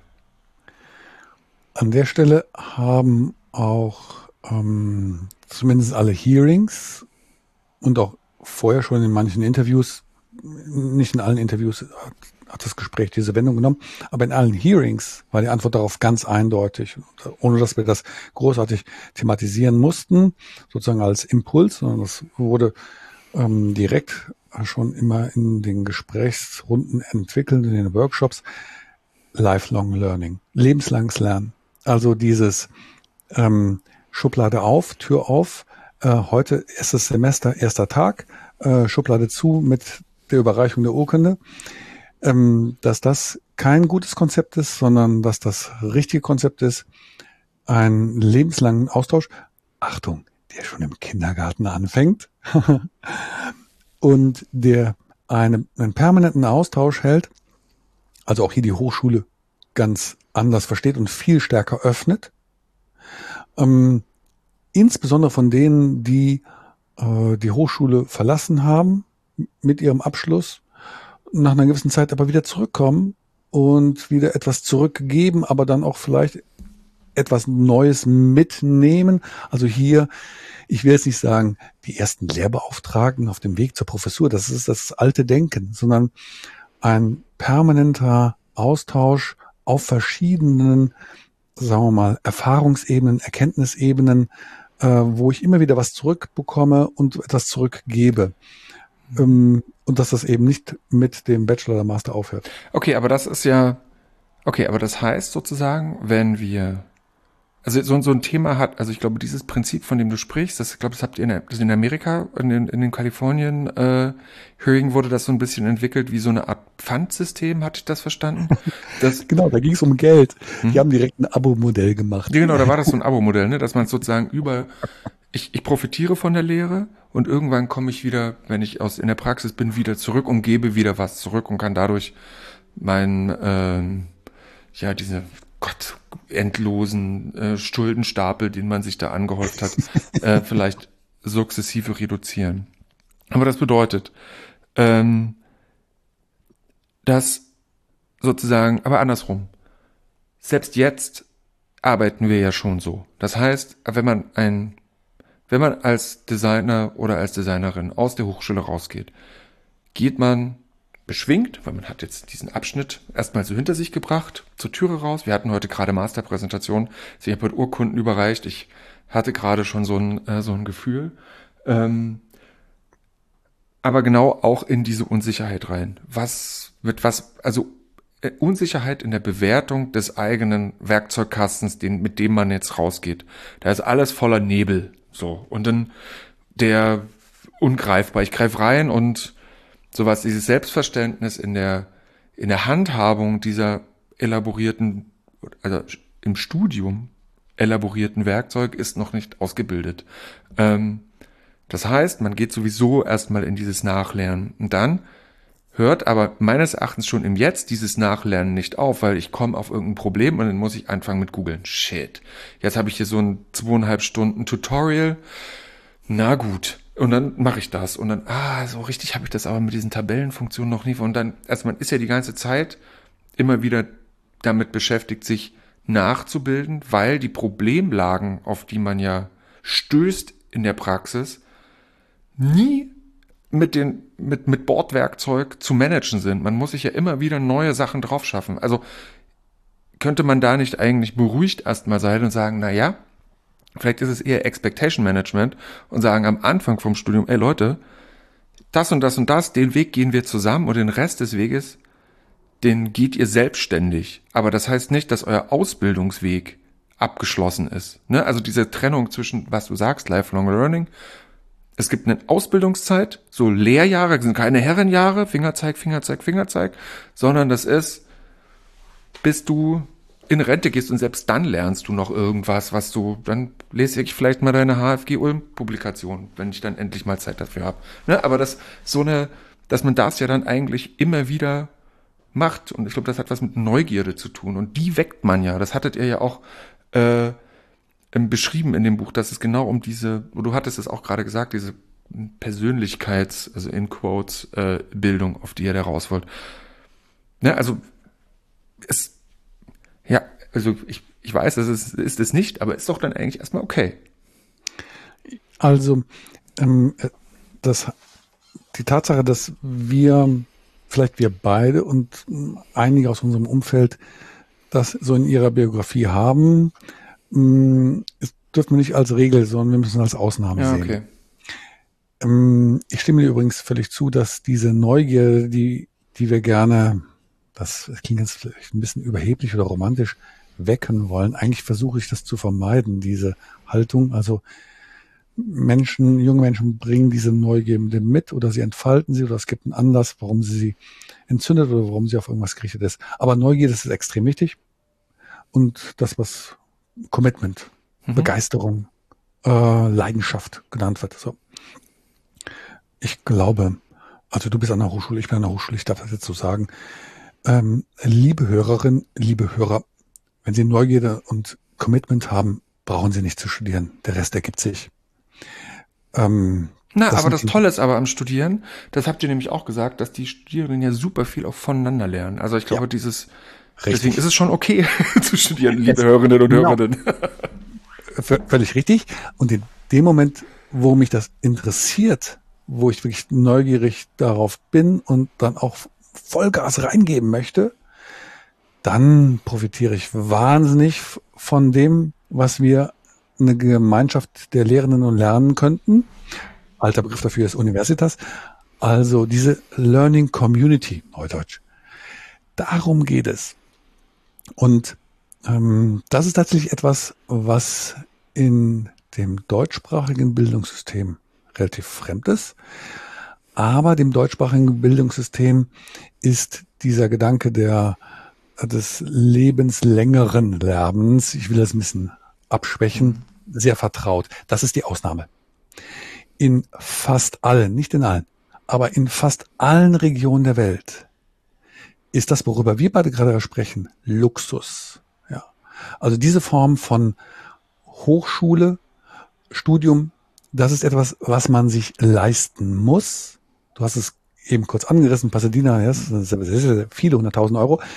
An der Stelle haben auch ähm, zumindest alle Hearings und auch vorher schon in manchen Interviews, nicht in allen Interviews hat, hat das Gespräch diese Wendung genommen, aber in allen Hearings war die Antwort darauf ganz eindeutig, ohne dass wir das großartig thematisieren mussten, sozusagen als Impuls, sondern das wurde ähm, direkt schon immer in den Gesprächsrunden entwickelt, in den Workshops. Lifelong Learning, lebenslanges Lernen. Also dieses ähm, Schublade auf, Tür auf, äh, heute erstes Semester, erster Tag, äh, Schublade zu mit der Überreichung der Urkunde. Ähm, dass das kein gutes Konzept ist, sondern dass das richtige Konzept ist, einen lebenslangen Austausch, Achtung, der schon im Kindergarten anfängt und der eine, einen permanenten Austausch hält, also auch hier die Hochschule ganz anders versteht und viel stärker öffnet, ähm, insbesondere von denen, die äh, die Hochschule verlassen haben mit ihrem Abschluss, nach einer gewissen Zeit aber wieder zurückkommen und wieder etwas zurückgeben, aber dann auch vielleicht etwas Neues mitnehmen. Also hier, ich will jetzt nicht sagen, die ersten Lehrbeauftragten auf dem Weg zur Professur, das ist das alte Denken, sondern ein permanenter Austausch auf verschiedenen, sagen wir mal, Erfahrungsebenen, Erkenntnisebenen, äh, wo ich immer wieder was zurückbekomme und etwas zurückgebe. Ähm, und dass das eben nicht mit dem Bachelor oder Master aufhört. Okay, aber das ist ja, okay, aber das heißt sozusagen, wenn wir, also so, so ein Thema hat, also ich glaube, dieses Prinzip, von dem du sprichst, das, ich glaube, das habt ihr in, das in Amerika, in den, in den Kalifornien äh, Hearing wurde das so ein bisschen entwickelt wie so eine Art Pfandsystem, hatte ich das verstanden? Das, genau, da ging es um Geld. Hm? Die haben direkt ein Abo-Modell gemacht. Ja, genau, da war das so ein Abo-Modell, ne, dass man sozusagen über, ich, ich profitiere von der Lehre und irgendwann komme ich wieder, wenn ich aus in der Praxis bin, wieder zurück und gebe wieder was zurück und kann dadurch meinen, ähm, ja, diese Gott, endlosen äh, Schuldenstapel, den man sich da angehäuft hat, äh, vielleicht sukzessive reduzieren. Aber das bedeutet, ähm, dass sozusagen, aber andersrum, selbst jetzt arbeiten wir ja schon so. Das heißt, wenn man ein, wenn man als Designer oder als Designerin aus der Hochschule rausgeht, geht man beschwingt, weil man hat jetzt diesen Abschnitt erstmal so hinter sich gebracht, zur Türe raus. Wir hatten heute gerade Masterpräsentation. Ich habe heute Urkunden überreicht. Ich hatte gerade schon so ein, äh, so ein Gefühl. Ähm, aber genau auch in diese Unsicherheit rein. Was wird was, also äh, Unsicherheit in der Bewertung des eigenen Werkzeugkastens, den, mit dem man jetzt rausgeht. Da ist alles voller Nebel. So. Und dann der ungreifbar. Ich greife rein und sowas, dieses Selbstverständnis in der, in der Handhabung dieser elaborierten, also im Studium elaborierten Werkzeug ist noch nicht ausgebildet. Ähm, das heißt, man geht sowieso erstmal in dieses Nachlernen. Und dann hört aber meines Erachtens schon im Jetzt dieses Nachlernen nicht auf, weil ich komme auf irgendein Problem und dann muss ich anfangen mit googeln. Shit, jetzt habe ich hier so ein zweieinhalb Stunden Tutorial. Na gut. Und dann mache ich das. Und dann, ah, so richtig habe ich das aber mit diesen Tabellenfunktionen noch nie. Und dann, also man ist ja die ganze Zeit immer wieder damit beschäftigt, sich nachzubilden, weil die Problemlagen, auf die man ja stößt in der Praxis, nie mit den, mit, mit Bordwerkzeug zu managen sind. Man muss sich ja immer wieder neue Sachen drauf schaffen. Also könnte man da nicht eigentlich beruhigt erstmal sein und sagen, na ja, vielleicht ist es eher Expectation Management und sagen am Anfang vom Studium, ey Leute, das und das und das, den Weg gehen wir zusammen und den Rest des Weges, den geht ihr selbstständig. Aber das heißt nicht, dass euer Ausbildungsweg abgeschlossen ist. Ne? Also diese Trennung zwischen, was du sagst, Lifelong Learning. Es gibt eine Ausbildungszeit, so Lehrjahre, das sind keine Herrenjahre, Fingerzeig, Fingerzeig, Fingerzeig, sondern das ist, bis du in Rente gehst und selbst dann lernst du noch irgendwas, was du, dann lese ich vielleicht mal deine H F G-Ulm-Publikation, wenn ich dann endlich mal Zeit dafür habe. Ne? Aber das so eine, dass man das ja dann eigentlich immer wieder macht und ich glaube, das hat was mit Neugierde zu tun und die weckt man ja. Das hattet ihr ja auch äh, beschrieben in dem Buch, dass es genau um diese, du hattest es auch gerade gesagt, diese Persönlichkeits, also in Quotes, äh, Bildung, auf die ihr da raus wollt. Ne? Also es Ja, also ich, ich weiß, das ist, ist es nicht, aber ist doch dann eigentlich erstmal okay. Also ähm, das, die Tatsache, dass wir, vielleicht wir beide und einige aus unserem Umfeld das so in ihrer Biografie haben, mh, es dürfen wir nicht als Regel, sondern wir müssen es als Ausnahme Ja, sehen. okay. Ähm, ich stimme dir übrigens völlig zu, dass diese Neugier, die, die wir gerne, das klingt jetzt vielleicht ein bisschen überheblich oder romantisch, wecken wollen. Eigentlich versuche ich das zu vermeiden, diese Haltung. Also Menschen, junge Menschen bringen diese Neugier mit oder sie entfalten sie oder es gibt einen Anlass, warum sie sie entzündet oder warum sie auf irgendwas gerichtet ist. Aber Neugier, das ist extrem wichtig. Und das, was Commitment, mhm. Begeisterung, äh, Leidenschaft genannt wird. So. Ich glaube, also du bist an der Hochschule, ich bin an der Hochschule, ich darf das jetzt so sagen. Ähm, liebe Hörerinnen, liebe Hörer, wenn Sie Neugierde und Commitment haben, brauchen Sie nicht zu studieren. Der Rest ergibt sich. Ähm, Na, das aber das Tolle ist aber am Studieren, das habt ihr nämlich auch gesagt, dass die Studierenden ja super viel auch voneinander lernen. Also ich glaube, ja, dieses, richtig. Deswegen ist es schon okay zu studieren, liebe Hörerinnen und genau. Hörerinnen. V- völlig richtig. Und in dem Moment, wo mich das interessiert, wo ich wirklich neugierig darauf bin und dann auch Vollgas reingeben möchte, dann profitiere ich wahnsinnig von dem, was wir eine Gemeinschaft der Lehrenden und Lernen könnten. Alter Begriff dafür ist Universitas. Also diese Learning Community, Neudeutsch. Darum geht es. Und ähm, das ist tatsächlich etwas, was in dem deutschsprachigen Bildungssystem relativ fremd ist. Aber dem deutschsprachigen Bildungssystem ist dieser Gedanke der, des lebenslängeren Lernens, ich will das ein bisschen abschwächen, sehr vertraut. Das ist die Ausnahme. In fast allen, nicht in allen, aber in fast allen Regionen der Welt ist das, worüber wir beide gerade sprechen, Luxus. Ja. Also diese Form von Hochschule, Studium, das ist etwas, was man sich leisten muss. Du hast es eben kurz angerissen, Pasadena, ja, das sind sehr, sehr viele hunderttausend Euro.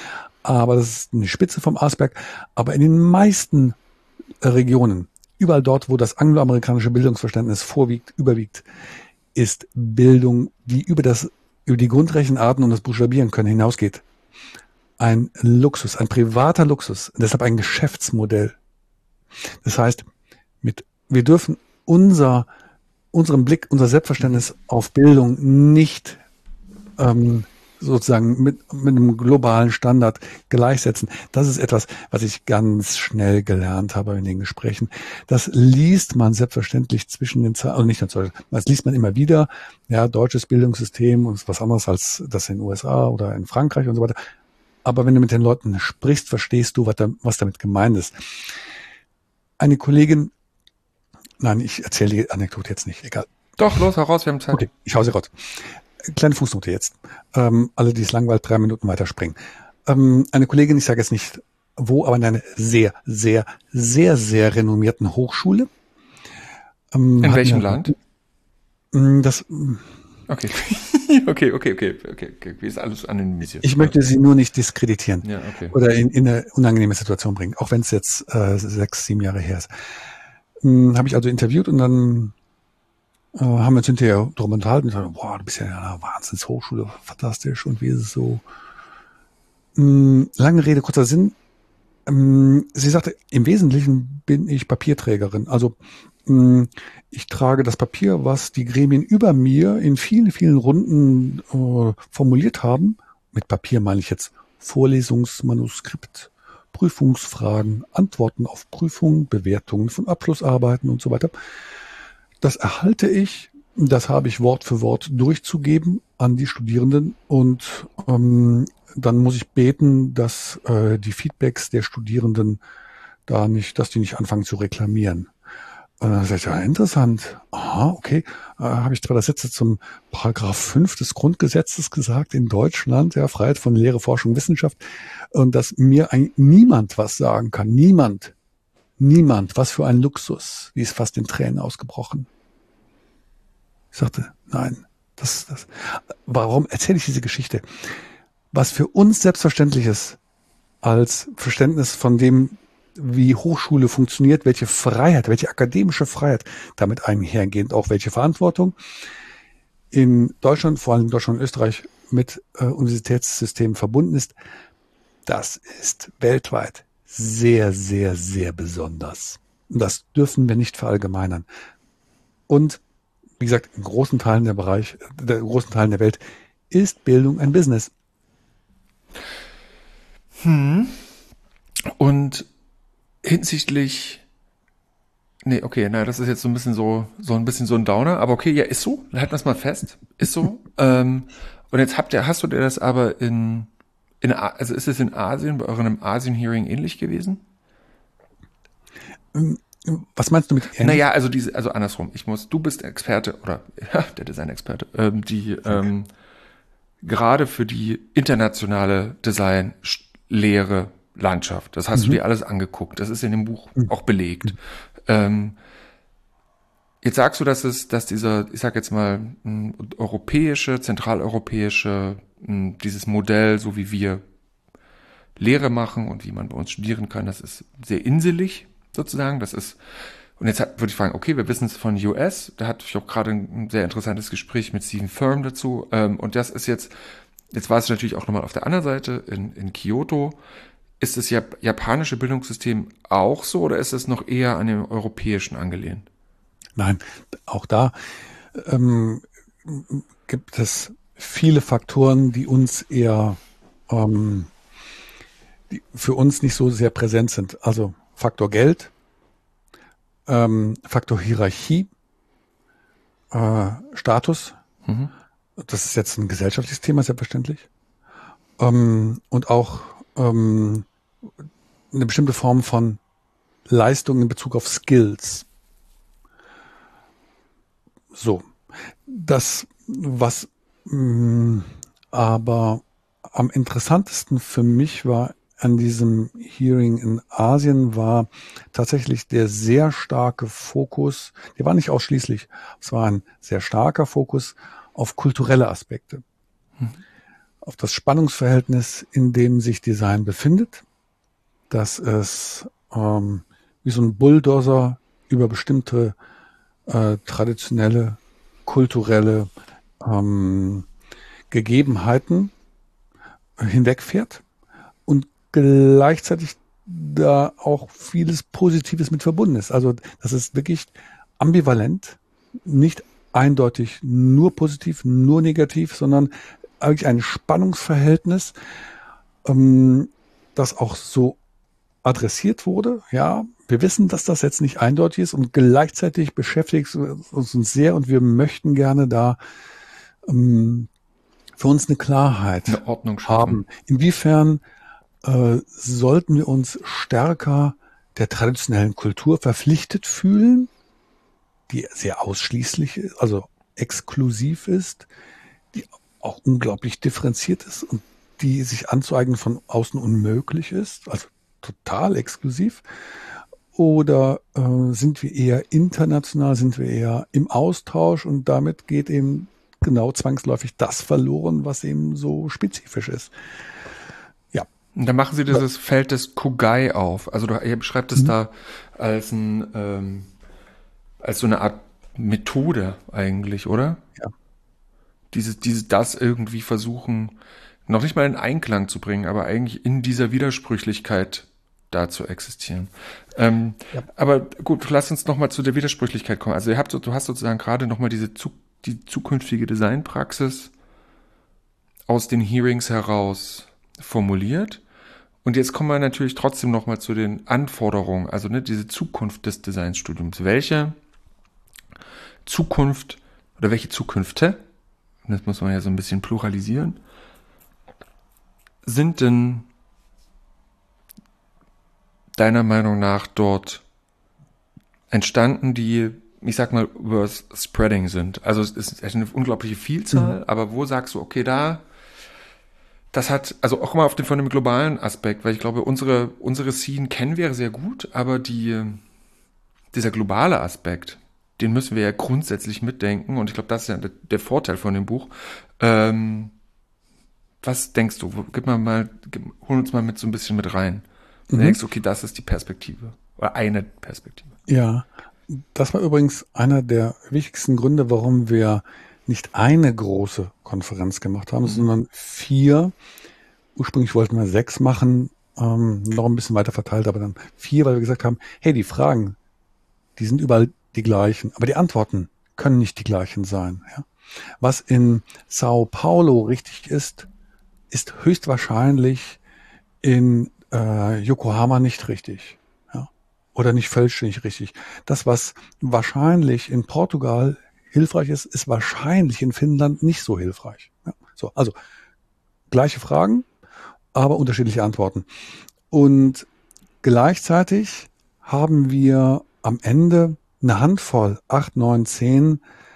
aber das ist eine Spitze vom Eisberg. Aber in den meisten Regionen, überall dort, wo das angloamerikanische Bildungsverständnis vorwiegt, überwiegt, ist Bildung, die über das, über die Grundrechenarten und das Buchstabieren können hinausgeht, ein Luxus, ein privater Luxus, deshalb ein Geschäftsmodell. Das heißt, mit, wir dürfen unser, unseren Blick, unser Selbstverständnis auf Bildung nicht ähm, sozusagen mit, mit einem globalen Standard gleichsetzen. Das ist etwas, was ich ganz schnell gelernt habe in den Gesprächen. Das liest man selbstverständlich zwischen den Zeilen, also nicht nur, das liest man immer wieder, ja, deutsches Bildungssystem und was anderes als das in den U S A oder in Frankreich und so weiter. Aber wenn du mit den Leuten sprichst, verstehst du, was, da, was damit gemeint ist. Eine Kollegin, nein, ich erzähle die Anekdote jetzt nicht, egal. Doch, los, heraus, wir haben Zeit. Okay, ich hau sie raus. Kleine Fußnote jetzt. Ähm, alle, die es langweilt, drei Minuten weiterspringen. Ähm, eine Kollegin, ich sage jetzt nicht wo, aber in einer sehr, sehr, sehr, sehr renommierten Hochschule. Ähm, in welchem Land? Das, okay. okay, okay, okay, okay, okay. Wie ist alles anonymisiert? Ich möchte sie nur nicht diskreditieren, ja, okay. oder in, in eine unangenehme Situation bringen, auch wenn es jetzt äh, sechs, sieben Jahre her ist. Ähm, habe ich also interviewt und dann äh, haben wir uns hinterher darüber unterhalten. Ich dachte, boah, du bist ja in einer Wahnsinnshochschule, fantastisch, und wie ist es so? Ähm, lange Rede, kurzer Sinn. Ähm, sie sagte, im Wesentlichen bin ich Papierträgerin. Also ähm, ich trage das Papier, was die Gremien über mir in vielen, vielen Runden äh, formuliert haben. Mit Papier meine ich jetzt Vorlesungsmanuskript, Prüfungsfragen, Antworten auf Prüfungen, Bewertungen von Abschlussarbeiten und so weiter. Das erhalte ich, das habe ich Wort für Wort durchzugeben an die Studierenden, und ähm, dann muss ich beten, dass äh, die Feedbacks der Studierenden da nicht, dass die nicht anfangen zu reklamieren. Und dann sage ich, ja, interessant. Aha, okay. Äh, habe ich zwar das Sätze zum Paragraph fünf des Grundgesetzes gesagt in Deutschland, ja, Freiheit von Lehre, Forschung, Wissenschaft, und dass mir ein, niemand was sagen kann. Niemand. Niemand. Was für ein Luxus. Wie ist fast in Tränen ausgebrochen. Ich sagte, nein, das, das. Warum erzähle ich diese Geschichte? Was für uns selbstverständlich ist, als Verständnis von dem, wie Hochschule funktioniert, welche Freiheit, welche akademische Freiheit damit einhergehend, auch welche Verantwortung in Deutschland, vor allem in Deutschland und Österreich, mit äh, Universitätssystemen verbunden ist, das ist weltweit sehr, sehr, sehr besonders. Und das dürfen wir nicht verallgemeinern. Und wie gesagt, in großen Teilen der Bereich, der großen Teilen der Welt ist Bildung ein Business. Hm. Und hinsichtlich, nee, okay, na, das ist jetzt so ein bisschen so, so ein bisschen so ein Downer, aber okay, ja, ist so, halten wir es mal fest, ist so. ähm, und jetzt habt ihr, hast du dir das aber in, in, also ist es in Asien, bei eurem Asien-Hearing ähnlich gewesen? Was meinst du mit ähnlich? Naja, also diese, also andersrum, ich muss, du bist Experte, oder, ja, der Design-Experte, ähm, die, ähm, gerade für die internationale Design-Lehre, Landschaft. Das hast mhm. du dir alles angeguckt. Das ist in dem Buch mhm. auch belegt. Mhm. Ähm, jetzt sagst du, dass es, dass dieser, ich sag jetzt mal, m, europäische, zentraleuropäische, m, dieses Modell, so wie wir Lehre machen und wie man bei uns studieren kann, das ist sehr inselig sozusagen. Das ist, und jetzt hat, würde ich fragen, okay, wir wissen es von U S, da hatte ich auch gerade ein sehr interessantes Gespräch mit Stephen Firm dazu. Ähm, und das ist jetzt, jetzt war es natürlich auch nochmal auf der anderen Seite in, in Kyoto. Ist das Jap- japanische Bildungssystem auch so, oder ist es noch eher an dem europäischen angelehnt? Nein, auch da ähm, gibt es viele Faktoren, die uns eher ähm, die für uns nicht so sehr präsent sind. Also Faktor Geld, ähm, Faktor Hierarchie, äh, Status. Mhm. Das ist jetzt ein gesellschaftliches Thema, selbstverständlich. Ähm, und auch ähm, eine bestimmte Form von Leistung in Bezug auf Skills. So, das, was mh, aber am interessantesten für mich war an diesem Hearing in Asien, war tatsächlich der sehr starke Fokus, der war nicht ausschließlich, es war ein sehr starker Fokus auf kulturelle Aspekte. Hm. auf das Spannungsverhältnis, in dem sich Design befindet, dass es ähm, wie so ein Bulldozer über bestimmte äh, traditionelle, kulturelle ähm, Gegebenheiten hinwegfährt und gleichzeitig da auch vieles Positives mit verbunden ist. Also das ist wirklich ambivalent, nicht eindeutig nur positiv, nur negativ, sondern eigentlich ein Spannungsverhältnis, ähm, das auch so adressiert wurde. Ja, wir wissen, dass das jetzt nicht eindeutig ist und gleichzeitig beschäftigt es uns sehr und wir möchten gerne da ähm, für uns eine Klarheit Eine Ordnung schaffen. haben. Inwiefern äh, sollten wir uns stärker der traditionellen Kultur verpflichtet fühlen, die sehr ausschließlich ist, also exklusiv ist, die auch unglaublich differenziert ist und die sich anzueignen von außen unmöglich ist, also total exklusiv? Oder äh, sind wir eher international, sind wir eher im Austausch und damit geht eben genau zwangsläufig das verloren, was eben so spezifisch ist. Ja. Und dann machen Sie dieses Feld des Kugai auf. Also du, ihr beschreibt es mhm. da als ein ähm, als so eine Art Methode eigentlich, oder? Ja. Dieses, dieses, das irgendwie versuchen, noch nicht mal in Einklang zu bringen, aber eigentlich in dieser Widersprüchlichkeit da zu existieren. Ähm, ja. Aber gut, lass uns noch mal zu der Widersprüchlichkeit kommen. Also ihr habt, du hast sozusagen gerade noch mal diese zu, die zukünftige Designpraxis aus den Hearings heraus formuliert. Und jetzt kommen wir natürlich trotzdem noch mal zu den Anforderungen, also ne, diese Zukunft des Designstudiums. Welche Zukunft oder welche Zukünfte, das muss man ja so ein bisschen pluralisieren, sind denn deiner Meinung nach dort entstanden, die, ich sag mal, worth spreading sind? Also es ist eine unglaubliche Vielzahl, mhm. aber wo sagst du, okay, da, das hat, also auch mal auf den, von dem globalen Aspekt, weil ich glaube, unsere, unsere Scene kennen wir sehr gut, aber die, dieser globale Aspekt, den müssen wir ja grundsätzlich mitdenken und ich glaube, das ist ja der, der Vorteil von dem Buch. Ähm, was denkst du? Gib mal mal, gib, hol uns mal mit so ein bisschen mit rein. Du mhm. denkst, okay, das ist die Perspektive oder eine Perspektive. Ja, das war übrigens einer der wichtigsten Gründe, warum wir nicht eine große Konferenz gemacht haben, mhm. sondern vier. Ursprünglich wollten wir sechs machen, ähm, noch ein bisschen weiter verteilt, aber dann vier, weil wir gesagt haben, hey, die Fragen, die sind überall die gleichen, aber die Antworten können nicht die gleichen sein. Ja? Was in Sao Paulo richtig ist, ist höchstwahrscheinlich in äh, Yokohama nicht richtig. Ja? Oder nicht vollständig richtig. Das, was wahrscheinlich in Portugal hilfreich ist, ist wahrscheinlich in Finnland nicht so hilfreich. Ja? So, also gleiche Fragen, aber unterschiedliche Antworten. Und gleichzeitig haben wir am Ende eine Handvoll, acht, neun, zehn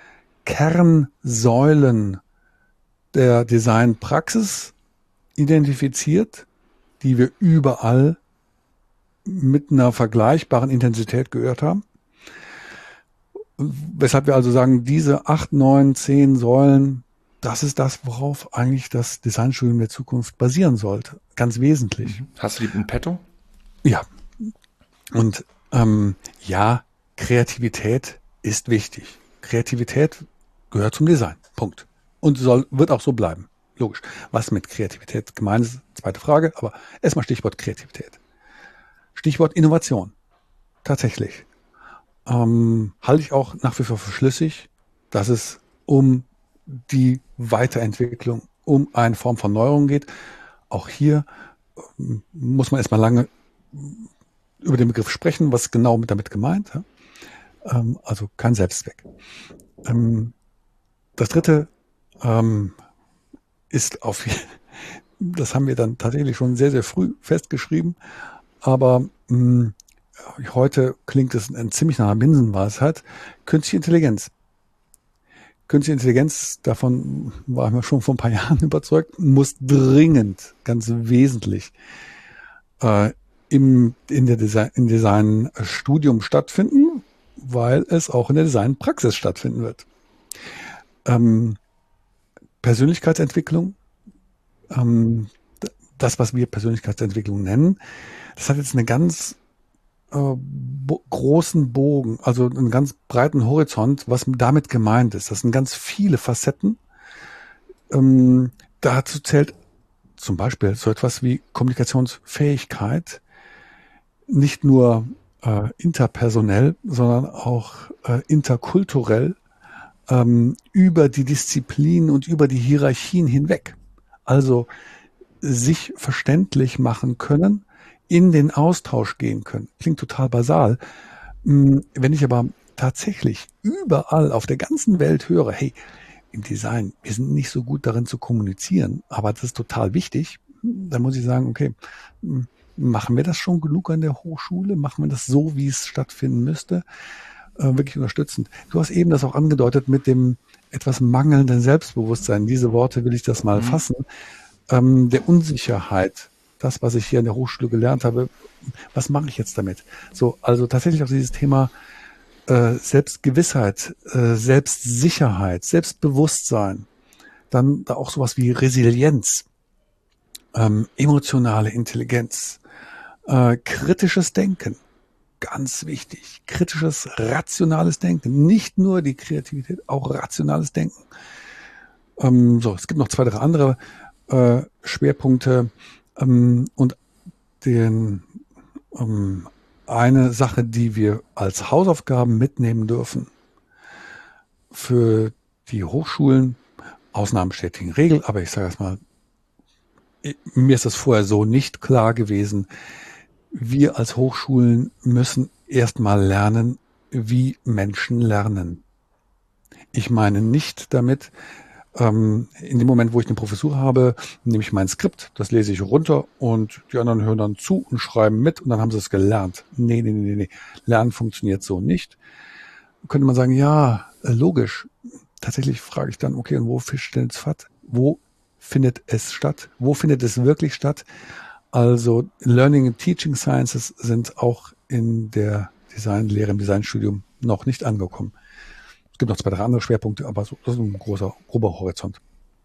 Kernsäulen der Designpraxis identifiziert, die wir überall mit einer vergleichbaren Intensität gehört haben. Weshalb wir also sagen, diese acht, neun, zehn Säulen, das ist das, worauf eigentlich das Designstudium der Zukunft basieren sollte. Ganz wesentlich. Hast du die in petto? Ja. Und ähm, ja, Kreativität ist wichtig. Kreativität gehört zum Design. Punkt. Und soll, wird auch so bleiben. Logisch. Was mit Kreativität gemeint ist, zweite Frage. Aber erstmal Stichwort Kreativität. Stichwort Innovation. Tatsächlich. Ähm, halte ich auch nach wie vor für schlüssig, dass es um die Weiterentwicklung, um eine Form von Neuerung geht. Auch hier ähm, muss man erstmal lange über den Begriff sprechen, was genau damit gemeint. Ja? Ähm, also kein Selbstzweck. Ähm, das dritte ähm, ist auf, das haben wir dann tatsächlich schon sehr, sehr früh festgeschrieben, aber mh, heute klingt es ein ziemlich nach einer Binsenweisheit. Künstliche Intelligenz. Künstliche Intelligenz, davon waren wir schon vor ein paar Jahren überzeugt, muss dringend, ganz wesentlich äh, im in der Design, im Designstudium stattfinden, weil es auch in der Designpraxis stattfinden wird. Ähm, Persönlichkeitsentwicklung ähm, das, was wir Persönlichkeitsentwicklung nennen, das hat jetzt eine ganz äh, bo- großen Bogen, also einen ganz breiten Horizont, was damit gemeint ist. Das sind ganz viele Facetten. Ähm, dazu zählt zum Beispiel so etwas wie Kommunikationsfähigkeit, nicht nur äh, interpersonell, sondern auch äh, interkulturell, ähm, über die Disziplinen und über die Hierarchien hinweg. Also sich verständlich machen können, in den Austausch gehen können. Klingt total basal. Mm, Wenn ich aber tatsächlich überall auf der ganzen Welt höre, hey, im Design, wir sind nicht so gut darin zu kommunizieren, aber das ist total wichtig, dann muss ich sagen, okay, mm, machen wir das schon genug an der Hochschule? Machen wir das so, wie es stattfinden müsste? Äh, wirklich unterstützend. Du hast eben das auch angedeutet mit dem etwas mangelnden Selbstbewusstsein. Diese Worte will ich das mal Mhm. fassen. Ähm, der Unsicherheit. Das, was ich hier an der Hochschule gelernt habe, was mache ich jetzt damit? So, also tatsächlich auch dieses Thema äh, Selbstgewissheit, äh, Selbstsicherheit, Selbstbewusstsein, dann da auch sowas wie Resilienz, ähm, emotionale Intelligenz, äh, kritisches Denken, ganz wichtig, kritisches, rationales Denken, nicht nur die Kreativität, auch rationales Denken. Ähm, so, es gibt noch zwei, drei andere äh, Schwerpunkte ähm, und den ähm, eine Sache, die wir als Hausaufgaben mitnehmen dürfen für die Hochschulen, Ausnahmen bestätigen Regel, aber ich sage es mal, mir ist das vorher so nicht klar gewesen. Wir als Hochschulen müssen erstmal lernen, wie Menschen lernen. Ich meine nicht damit, ähm, in dem Moment, wo ich eine Professur habe, nehme ich mein Skript, das lese ich runter und die anderen hören dann zu und schreiben mit und dann haben sie es gelernt. Nee, nee, nee, nee. Lernen funktioniert so nicht. Könnte man sagen, ja, äh, logisch. Tatsächlich frage ich dann, okay, und wo findet es statt? Wo findet es statt? Wo findet es wirklich statt? Also Learning and Teaching Sciences sind auch in der Designlehre, im Designstudium noch nicht angekommen. Es gibt noch zwei, drei andere Schwerpunkte, aber so, das ist ein großer, grober Horizont.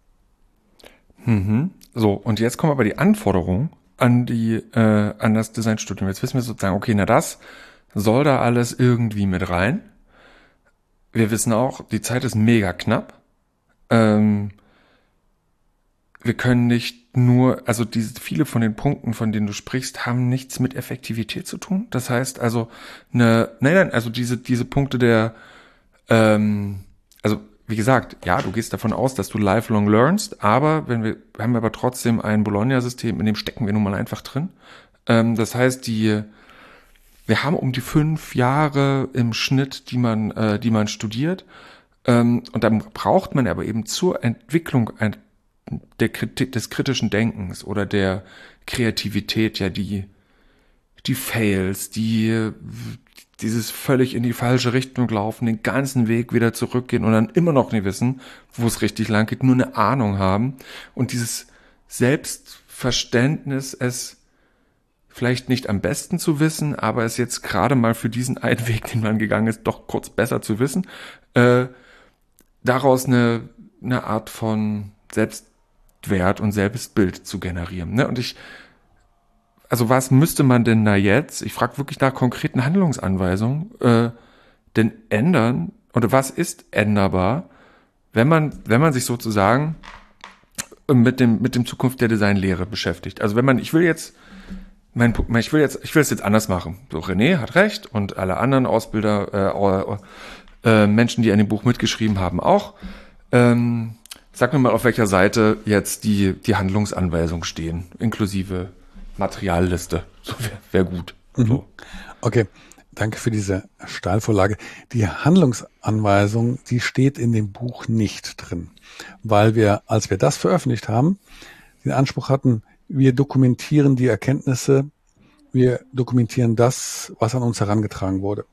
Mhm. So, und jetzt kommen aber die Anforderungen an die, äh, an das Designstudium. Jetzt wissen wir sozusagen, okay, na das soll da alles irgendwie mit rein. Wir wissen auch, die Zeit ist mega knapp. Ähm, wir können nicht nur, also diese viele von den Punkten, von denen du sprichst, haben nichts mit Effektivität zu tun. Das heißt also, eine, nein, nein, also diese, diese Punkte der, ähm, also wie gesagt, ja, du gehst davon aus, dass du lifelong learnst, aber wenn wir, wir haben aber trotzdem ein Bologna-System, in dem stecken wir nun mal einfach drin. Ähm, das heißt, die, wir haben um die fünf Jahre im Schnitt, die man, äh, die man studiert. Ähm, und dann braucht man aber eben zur Entwicklung ein, der, des kritischen Denkens oder der Kreativität ja die, die Fails, die, dieses völlig in die falsche Richtung laufen, den ganzen Weg wieder zurückgehen und dann immer noch nicht wissen, wo es richtig lang geht, nur eine Ahnung haben und dieses Selbstverständnis, es vielleicht nicht am besten zu wissen, aber es jetzt gerade mal für diesen einen Weg, den man gegangen ist, doch kurz besser zu wissen, äh, daraus eine, eine Art von Selbstwert und Selbstbild zu generieren. Ne? Und ich, also was müsste man denn da jetzt, ich frage wirklich nach konkreten Handlungsanweisungen, äh, denn ändern, oder was ist änderbar, wenn man, wenn man sich sozusagen mit dem, mit dem Zukunft der Designlehre beschäftigt. Also wenn man, ich will jetzt, mein, ich will jetzt, ich will es jetzt anders machen. So, René hat recht und alle anderen Ausbilder, äh, äh, Menschen, die an dem Buch mitgeschrieben haben, auch. Ähm, sag mir mal, auf welcher Seite jetzt die, die Handlungsanweisungen stehen, inklusive Materialliste. So wäre wär gut. Mhm. So. Okay, danke für diese Steilvorlage. Die Handlungsanweisung, die steht in dem Buch nicht drin, weil wir, als wir das veröffentlicht haben, den Anspruch hatten, wir dokumentieren die Erkenntnisse, wir dokumentieren das, was an uns herangetragen wurde.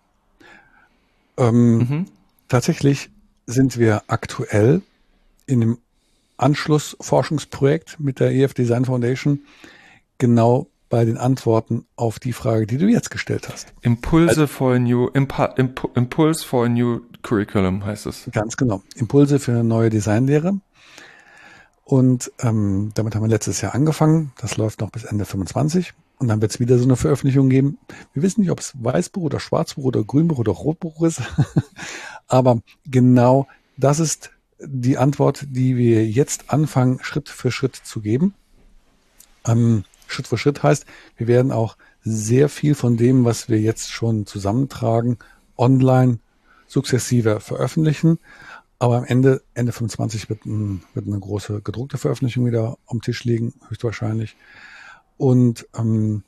Ähm, Mhm. Tatsächlich sind wir aktuell in dem Anschlussforschungsprojekt mit der E F Design Foundation genau bei den Antworten auf die Frage, die du jetzt gestellt hast. Impulse for a new, Impa, Imp, Impulse for a new Curriculum heißt es. Ganz genau. Impulse für eine neue Designlehre. Und ähm, damit haben wir letztes Jahr angefangen. Das läuft noch bis Ende fünfundzwanzig. Und dann wird es wieder so eine Veröffentlichung geben. Wir wissen nicht, ob es Weißbuch oder Schwarzbuch oder Grünbuch oder Rotbuch ist. Aber genau das ist die Antwort, die wir jetzt anfangen, Schritt für Schritt zu geben. Ähm, Schritt für Schritt heißt, wir werden auch sehr viel von dem, was wir jetzt schon zusammentragen, online sukzessive veröffentlichen. Aber am Ende, Ende fünfundzwanzig wird, ein, wird eine große gedruckte Veröffentlichung wieder am Tisch liegen, höchstwahrscheinlich. Und ähm,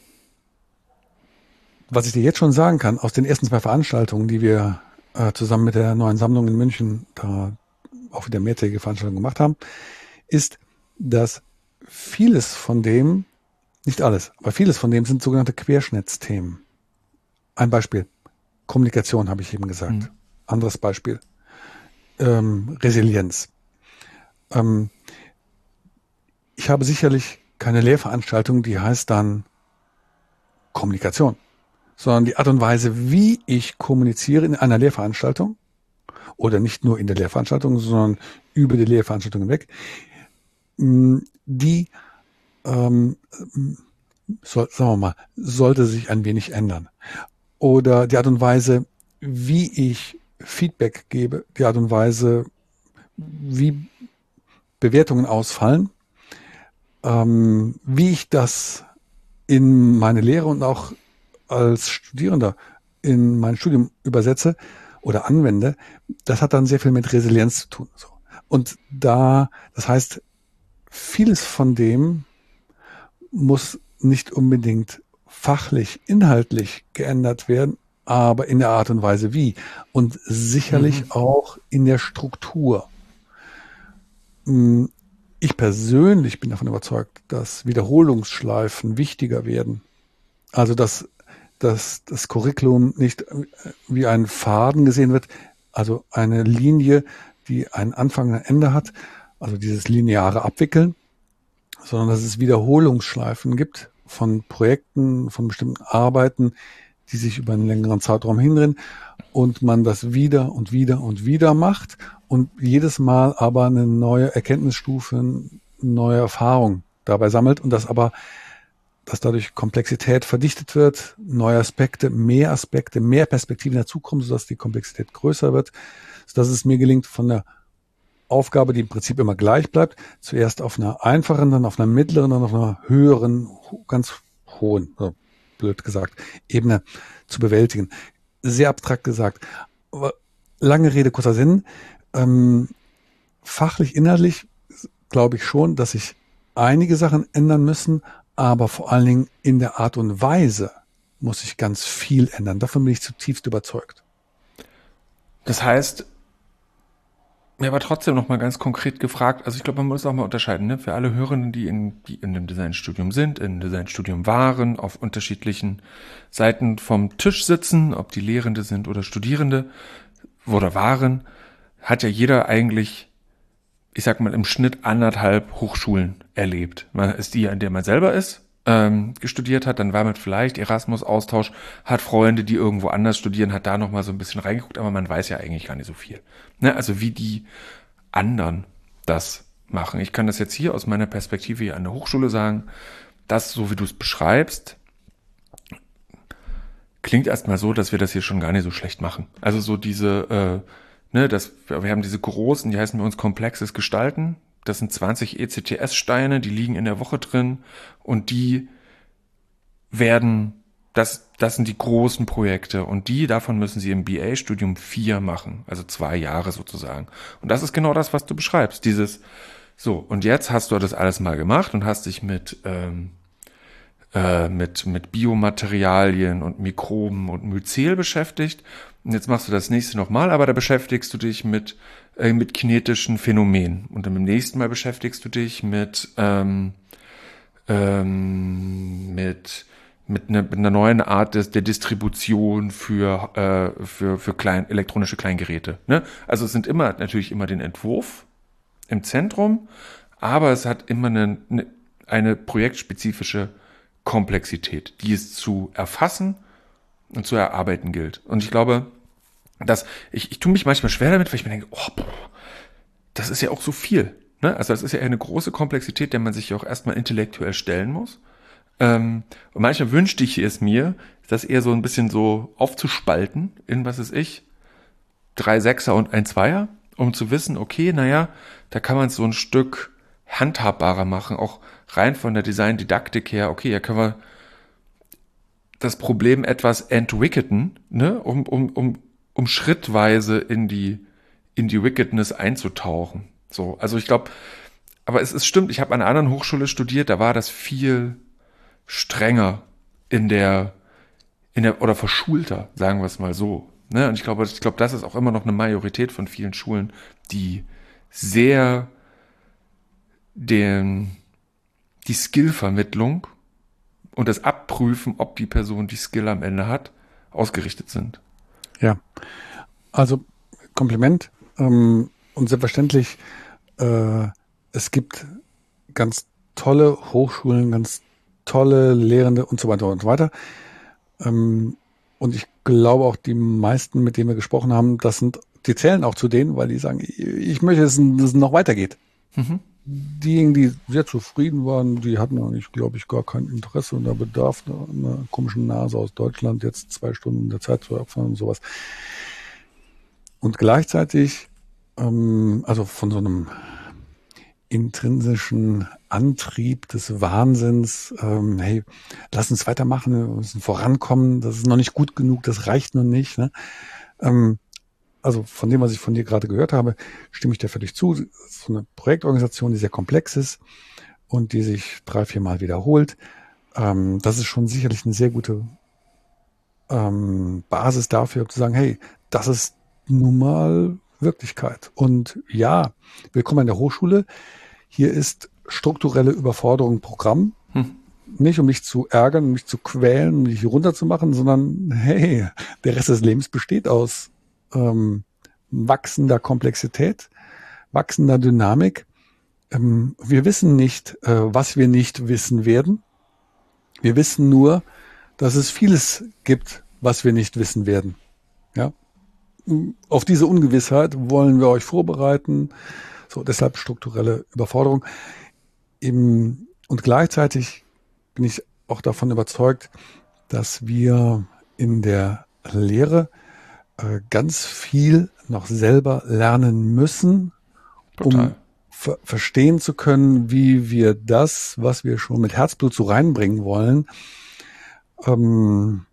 was ich dir jetzt schon sagen kann, aus den ersten zwei Veranstaltungen, die wir äh, zusammen mit der neuen Sammlung in München da auch wieder mehrtägige Veranstaltungen gemacht haben, ist, dass vieles von dem, nicht alles, aber vieles von dem sind sogenannte Querschnittsthemen. Ein Beispiel, Kommunikation habe ich eben gesagt. Mhm. Anderes Beispiel, ähm, Resilienz. Ähm, ich habe sicherlich keine Lehrveranstaltung, die heißt dann Kommunikation, sondern die Art und Weise, wie ich kommuniziere in einer Lehrveranstaltung oder nicht nur in der Lehrveranstaltung, sondern über die Lehrveranstaltung hinweg, die, ähm, soll, sagen wir mal, sollte sich ein wenig ändern. Oder die Art und Weise, wie ich Feedback gebe, die Art und Weise, wie Bewertungen ausfallen, ähm, wie ich das in meine Lehre und auch als Studierender in mein Studium übersetze oder anwende, das hat dann sehr viel mit Resilienz zu tun. So. Und da, das heißt, vieles von dem muss nicht unbedingt fachlich, inhaltlich geändert werden, aber in der Art und Weise wie. Und sicherlich mhm. auch in der Struktur. Ich persönlich bin davon überzeugt, dass Wiederholungsschleifen wichtiger werden. Also dass, dass das Curriculum nicht wie ein Faden gesehen wird, also eine Linie, die einen Anfang und ein Ende hat, also dieses lineare Abwickeln, sondern dass es Wiederholungsschleifen gibt von Projekten, von bestimmten Arbeiten, die sich über einen längeren Zeitraum hindrehen und man das wieder und wieder und wieder macht und jedes Mal aber eine neue Erkenntnisstufe, eine neue Erfahrung dabei sammelt und das aber, dass dadurch Komplexität verdichtet wird, neue Aspekte, mehr Aspekte, mehr Perspektiven dazukommen, sodass die Komplexität größer wird, sodass es mir gelingt, von der Aufgabe, die im Prinzip immer gleich bleibt, zuerst auf einer einfachen, dann auf einer mittleren, dann auf einer höheren, ganz hohen, also blöd gesagt, Ebene zu bewältigen. Sehr abstrakt gesagt. Aber lange Rede, kurzer Sinn. Ähm, fachlich, inhaltlich glaube ich schon, dass sich einige Sachen ändern müssen, aber vor allen Dingen in der Art und Weise muss sich ganz viel ändern. Davon bin ich zutiefst überzeugt. Das heißt, mir aber trotzdem noch mal ganz konkret gefragt, also ich glaube, man muss auch mal unterscheiden, ne? Für alle Hörenden, die in, die in dem Designstudium sind, in dem Designstudium waren, auf unterschiedlichen Seiten vom Tisch sitzen, ob die Lehrende sind oder Studierende oder waren, hat ja jeder eigentlich, ich sag mal, im Schnitt anderthalb Hochschulen erlebt. Man ist die, an der man selber ist, ähm, gestudiert hat, dann war man vielleicht Erasmus-Austausch, hat Freunde, die irgendwo anders studieren, hat da noch mal so ein bisschen reingeguckt, aber man weiß ja eigentlich gar nicht so viel. Ne? Also wie die anderen das machen. Ich kann das jetzt hier aus meiner Perspektive hier an der Hochschule sagen, das, so wie du es beschreibst, klingt erstmal so, dass wir das hier schon gar nicht so schlecht machen. Also so diese, äh, ne, das, wir haben diese großen, die heißen bei uns komplexes Gestalten. Das sind zwanzig E C T S-Steine, die liegen in der Woche drin und die werden, das, das sind die großen Projekte und die, davon müssen sie im B A-Studium vier machen, also zwei Jahre sozusagen. Und das ist genau das, was du beschreibst, dieses, so, und jetzt hast du das alles mal gemacht und hast dich mit, ähm, äh, mit, mit Biomaterialien und Mikroben und Myzel beschäftigt. Und jetzt machst du das nächste nochmal, aber da beschäftigst du dich mit, äh, mit kinetischen Phänomenen. Und dann beim nächsten Mal beschäftigst du dich mit, ähm, ähm, mit, mit, einer, mit einer neuen Art des, der Distribution für, äh, für, für klein, elektronische Kleingeräte. Ne? Also es sind immer, natürlich immer den Entwurf im Zentrum, aber es hat immer eine, eine, eine projektspezifische Komplexität, die es zu erfassen und zu erarbeiten gilt. Und ich glaube, dass ich, ich tue mich manchmal schwer damit, weil ich mir denke, oh, das ist ja auch so viel. Ne? Also das ist ja eher eine große Komplexität, der man sich ja auch erstmal intellektuell stellen muss. Ähm, und manchmal wünschte ich es mir, das eher so ein bisschen so aufzuspalten in, was ist ich, drei Sechser und ein Zweier, um zu wissen, okay, naja, da kann man es so ein Stück handhabbarer machen, auch rein von der Design-Didaktik her, okay, da können wir das Problem etwas entwicketen, ne, um, um, um, um schrittweise in die, in die Wickedness einzutauchen. So, also ich glaube, aber es ist stimmt, ich habe an einer anderen Hochschule studiert, da war das viel strenger in der, in der, oder verschulter, sagen wir es mal so. Ne? Und ich glaube, ich glaube, das ist auch immer noch eine Majorität von vielen Schulen, die sehr den, die Skillvermittlung und das Abprüfen, ob die Person die Skill am Ende hat, ausgerichtet sind. Ja, also Kompliment. Ähm, und selbstverständlich, äh, es gibt ganz tolle Hochschulen, ganz tolle Lehrende und so weiter und so weiter. Ähm, und ich glaube auch, die meisten, mit denen wir gesprochen haben, das sind, die zählen auch zu denen, weil die sagen, ich möchte, dass es noch weitergeht. Mhm. Diejenigen, die sehr zufrieden waren, die hatten eigentlich, glaube ich, gar kein Interesse und der Bedarf einer komischen Nase aus Deutschland, jetzt zwei Stunden der Zeit zu opfern und sowas. Und gleichzeitig, ähm, also von so einem intrinsischen Antrieb des Wahnsinns, ähm, hey, lass uns weitermachen, wir müssen vorankommen, das ist noch nicht gut genug, das reicht noch nicht. Ne? Ähm, also von dem, was ich von dir gerade gehört habe, stimme ich dir völlig zu. So eine Projektorganisation, die sehr komplex ist und die sich drei, vier Mal wiederholt, ähm, das ist schon sicherlich eine sehr gute ähm, Basis dafür, zu sagen, hey, das ist nun mal Wirklichkeit. Und ja, willkommen an der Hochschule. Hier ist strukturelle Überforderung Programm. Hm. Nicht, um mich zu ärgern, um mich zu quälen, um mich hier runterzumachen, sondern hey, der Rest des Lebens besteht aus ähm, wachsender Komplexität, wachsender Dynamik. Ähm, wir wissen nicht, äh, was wir nicht wissen werden. Wir wissen nur, dass es vieles gibt, was wir nicht wissen werden. Ja? Auf diese Ungewissheit wollen wir euch vorbereiten. So, deshalb strukturelle Überforderung. Im, und gleichzeitig bin ich auch davon überzeugt, dass wir in der Lehre äh, ganz viel noch selber lernen müssen, Total. um ver- verstehen zu können, wie wir das, was wir schon mit Herzblut so reinbringen wollen, ähm,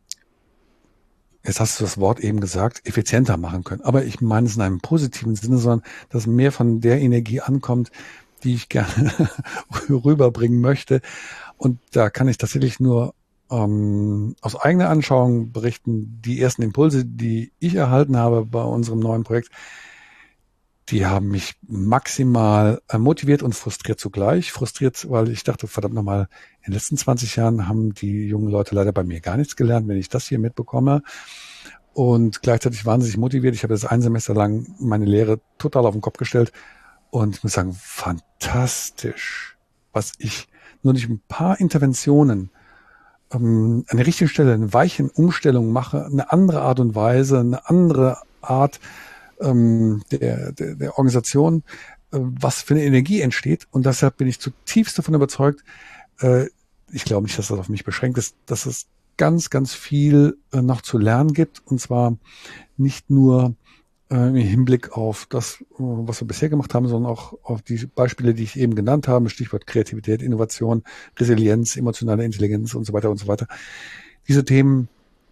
jetzt hast du das Wort eben gesagt, effizienter machen können. Aber ich meine es in einem positiven Sinne, sondern dass mehr von der Energie ankommt, die ich gerne rüberbringen möchte. Und da kann ich tatsächlich nur ähm, aus eigener Anschauung berichten, die ersten Impulse, die ich erhalten habe bei unserem neuen Projekt, die haben mich maximal motiviert und frustriert zugleich. Frustriert, weil ich dachte, verdammt nochmal, in den letzten zwanzig Jahren haben die jungen Leute leider bei mir gar nichts gelernt, wenn ich das hier mitbekomme. Und gleichzeitig wahnsinnig motiviert. Ich habe das ein Semester lang meine Lehre total auf den Kopf gestellt. Und ich muss sagen, fantastisch, was ich nur durch ein paar Interventionen ähm, an der richtigen Stelle, eine weichen Umstellung mache, eine andere Art und Weise, eine andere Art ähm, der, der, der Organisation, äh, was für eine Energie entsteht. Und deshalb bin ich zutiefst davon überzeugt, äh, ich glaube nicht, dass das auf mich beschränkt ist, dass es ganz, ganz viel äh, noch zu lernen gibt. Und zwar nicht nur im Hinblick auf das, was wir bisher gemacht haben, sondern auch auf die Beispiele, die ich eben genannt habe, Stichwort Kreativität, Innovation, Resilienz, emotionale Intelligenz und so weiter und so weiter. Diese Themen,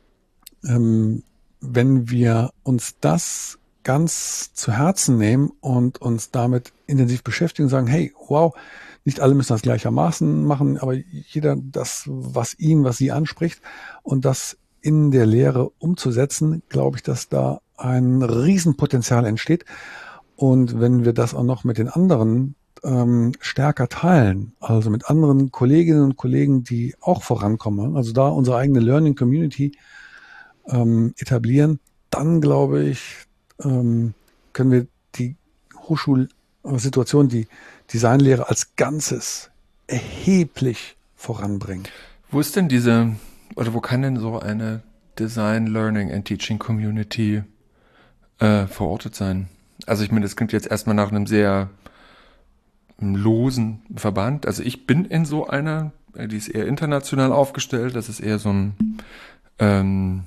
ähm, wenn wir uns das ganz zu Herzen nehmen und uns damit intensiv beschäftigen und sagen, hey, wow, nicht alle müssen das gleichermaßen machen, aber jeder das, was ihn, was sie anspricht und das in der Lehre umzusetzen, glaube ich, dass da ein Riesenpotenzial entsteht. Und wenn wir das auch noch mit den anderen ähm, stärker teilen, also mit anderen Kolleginnen und Kollegen, die auch vorankommen, also da unsere eigene Learning Community ähm, etablieren, dann glaube ich, ähm, können wir die Hochschulsituation, die Designlehre als Ganzes erheblich voranbringen. Wo ist denn diese, oder wo kann denn so eine Design, Learning and Teaching Community äh, verortet sein? Also ich meine, das klingt jetzt erstmal nach einem sehr einem losen Verband. Also ich bin in so einer, die ist eher international aufgestellt. Das ist eher so ein, ähm,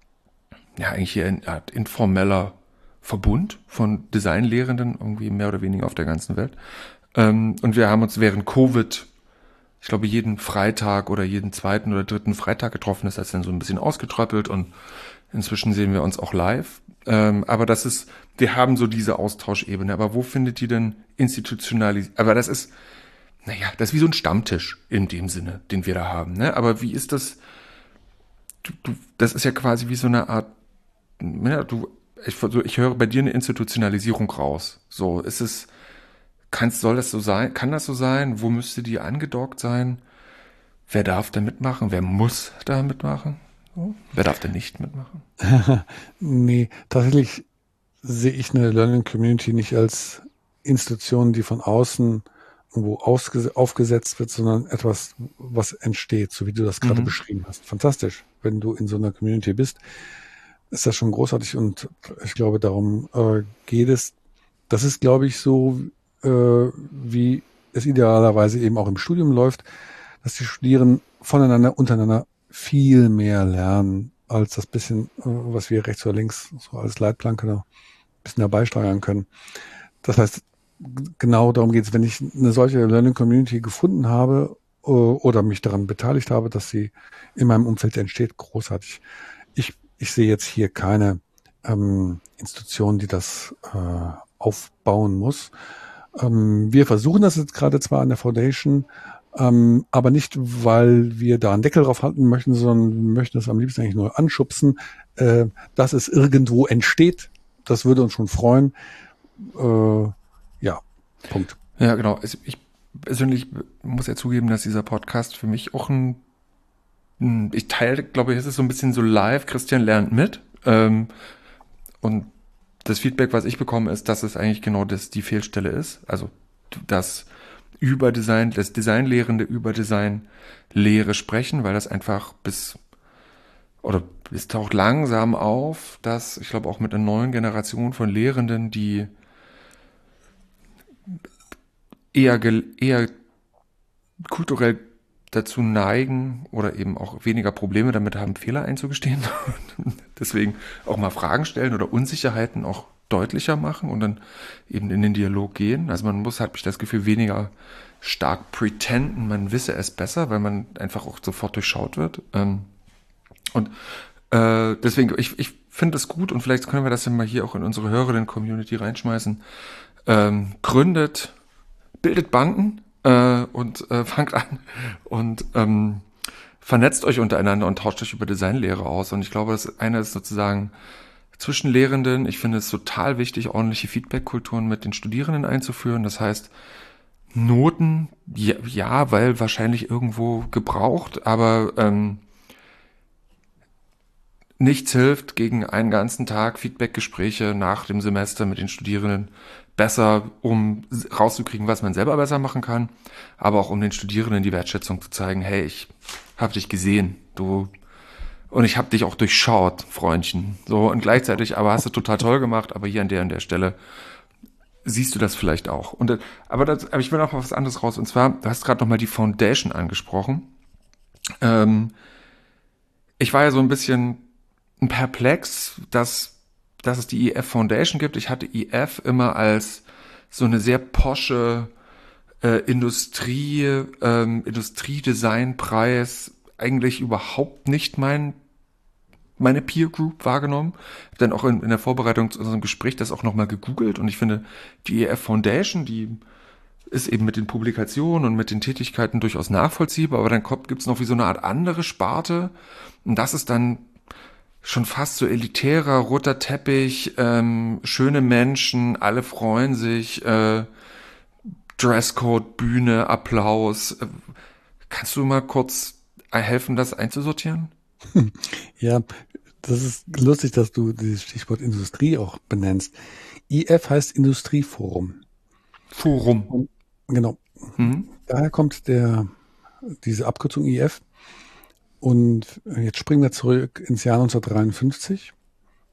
ja, eigentlich eher ein Art informeller Verbund von Designlehrenden, irgendwie mehr oder weniger auf der ganzen Welt. Ähm, und wir haben uns während Covid, ich glaube, jeden Freitag oder jeden zweiten oder dritten Freitag getroffen. Das heißt dann so ein bisschen ausgetröppelt und inzwischen sehen wir uns auch live. Ähm, aber das ist, wir haben so diese Austauschebene. Aber wo findet die denn institutionalisiert? Aber das ist, naja, das ist wie so ein Stammtisch in dem Sinne, den wir da haben. Ne? Aber wie ist das? Du, du, das ist ja quasi wie so eine Art, ja, du, ich, so, ich höre bei dir eine Institutionalisierung raus. So, ist es, kann, soll das so sein? Kann das so sein? Wo müsste die angedockt sein? Wer darf da mitmachen? Wer muss da mitmachen? So? Wer darf da nicht mitmachen? Nee, tatsächlich sehe ich eine Learning Community nicht als Institution, die von außen irgendwo ausges- aufgesetzt wird, sondern etwas, was entsteht, so wie du das gerade Mhm. beschrieben hast. Fantastisch. Wenn du in so einer Community bist, ist das schon großartig und ich glaube, darum äh, geht es. Das ist, glaube ich, so, äh, wie es idealerweise eben auch im Studium läuft, dass die Studierenden voneinander, untereinander viel mehr lernen, als das bisschen, äh, was wir rechts oder links so als Leitplanke noch ein bisschen dabei steuern können. Das heißt, g- genau darum geht es, wenn ich eine solche Learning Community gefunden habe äh, oder mich daran beteiligt habe, dass sie in meinem Umfeld entsteht, großartig. Ich, ich sehe jetzt hier keine ähm, Institution, die das äh, aufbauen muss. Ähm, wir versuchen das jetzt gerade zwar an der Foundation, ähm, aber nicht, weil wir da einen Deckel drauf halten möchten, sondern wir möchten das am liebsten eigentlich nur anschubsen, äh, dass es irgendwo entsteht. Das würde uns schon freuen. Äh, ja, Punkt. Ja, genau. Also ich persönlich muss ja zugeben, dass dieser Podcast für mich auch ein, ein ich teile, glaube ich, es ist so ein bisschen so live, Christian lernt mit. Ähm, und das Feedback, was ich bekomme, ist, dass es eigentlich genau das die Fehlstelle ist. Also das über Design, das Designlehrende über Designlehre sprechen, weil das einfach bis oder es taucht langsam auf, dass ich glaube auch mit einer neuen Generation von Lehrenden, die eher gel- eher kulturell dazu neigen oder eben auch weniger Probleme damit haben, Fehler einzugestehen. Deswegen auch mal Fragen stellen oder Unsicherheiten auch deutlicher machen und dann eben in den Dialog gehen. Also man muss, habe ich das Gefühl, weniger stark pretenden, man wisse es besser, weil man einfach auch sofort durchschaut wird. Ähm, Und äh, deswegen, ich, ich finde es gut und vielleicht können wir das ja mal hier auch in unsere Hörerinnen-Community reinschmeißen. Ähm, gründet, bildet Banden äh, und äh, fangt an und ähm, vernetzt euch untereinander und tauscht euch über Designlehre aus. Und ich glaube, das eine ist sozusagen zwischen Lehrenden. Ich finde es total wichtig, ordentliche Feedback-Kulturen mit den Studierenden einzuführen. Das heißt, Noten, ja, ja, weil wahrscheinlich irgendwo gebraucht, aber ähm, nichts hilft gegen einen ganzen Tag Feedbackgespräche nach dem Semester mit den Studierenden besser, um rauszukriegen, was man selber besser machen kann, aber auch um den Studierenden die Wertschätzung zu zeigen, hey, ich habe dich gesehen, du und ich habe dich auch durchschaut, Freundchen. So und gleichzeitig, aber hast du total toll gemacht, aber hier an der an der Stelle siehst du das vielleicht auch. Und äh, aber, das, aber ich will auch was anderes raus und zwar, du hast gerade noch mal die Foundation angesprochen. Ähm, ich war ja so ein bisschen perplex, dass, dass es die I F Foundation gibt. Ich hatte I F immer als so eine sehr posche äh, Industrie, ähm, Industriedesignpreis eigentlich überhaupt nicht mein meine Peer Group wahrgenommen. Hab dann auch in, in der Vorbereitung zu unserem Gespräch das auch nochmal gegoogelt und ich finde, die E F Foundation, die ist eben mit den Publikationen und mit den Tätigkeiten durchaus nachvollziehbar, aber dann gibt es noch wie so eine Art andere Sparte und das ist dann schon fast so elitärer, roter Teppich, ähm, schöne Menschen, alle freuen sich, äh, Dresscode, Bühne, Applaus. Äh, kannst du mal kurz helfen, das einzusortieren? Ja, das ist lustig, dass du dieses Stichwort Industrie auch benennst. I F heißt Industrieforum. Forum. Und genau, Mhm. daher kommt der, diese Abkürzung I F. Und jetzt springen wir zurück ins Jahr neunzehnhundertdreiundfünfzig,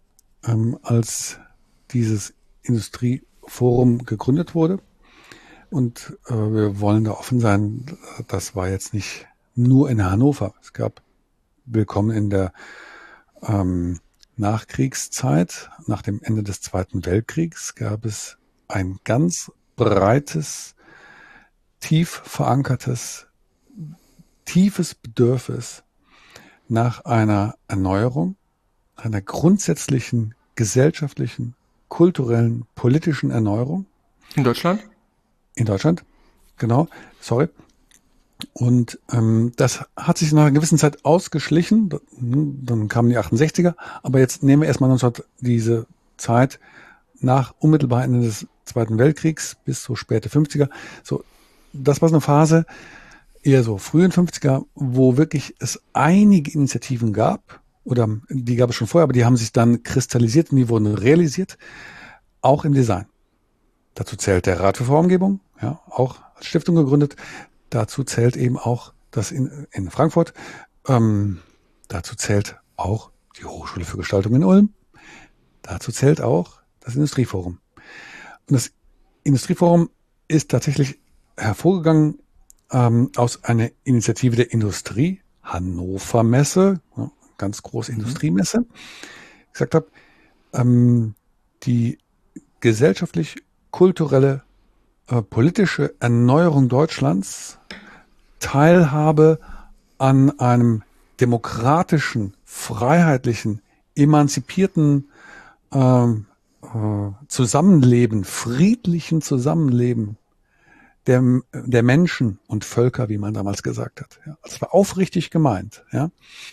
ähm, als dieses Industrieforum gegründet wurde. Und äh, wir wollen da offen sein, das war jetzt nicht nur in Hannover. Es gab Willkommen in der ähm, Nachkriegszeit, nach dem Ende des Zweiten Weltkriegs, gab es ein ganz breites, tief verankertes, tiefes Bedürfnis nach einer Erneuerung, einer grundsätzlichen gesellschaftlichen, kulturellen, politischen Erneuerung. In Deutschland? In Deutschland, genau, sorry. Und ähm, das hat sich nach einer gewissen Zeit ausgeschlichen, dann kamen die achtundsechziger, aber jetzt nehmen wir erstmal neunzehn diese Zeit nach unmittelbar Ende des Zweiten Weltkriegs bis so späte fünfziger. So, das war so eine Phase, eher so frühen fünfziger, wo wirklich es einige Initiativen gab, oder die gab es schon vorher, aber die haben sich dann kristallisiert und die wurden realisiert, auch im Design. Dazu zählt der Rat für Formgebung, ja, auch als Stiftung gegründet. Dazu zählt eben auch das in, in Frankfurt. Ähm, dazu zählt auch die Hochschule für Gestaltung in Ulm. Dazu zählt auch das Industrieforum. Und das Industrieforum ist tatsächlich hervorgegangen ähm, aus einer Initiative der Industrie, Hannover Messe, ja, ganz große mhm. Industriemesse. Ich gesagt habe, ähm, die gesellschaftlich-kulturelle, äh, politische Erneuerung Deutschlands, Teilhabe an einem demokratischen, freiheitlichen, emanzipierten ähm, äh, Zusammenleben, friedlichen Zusammenleben der, der Menschen und Völker, wie man damals gesagt hat. Ja, das war aufrichtig gemeint. Ja.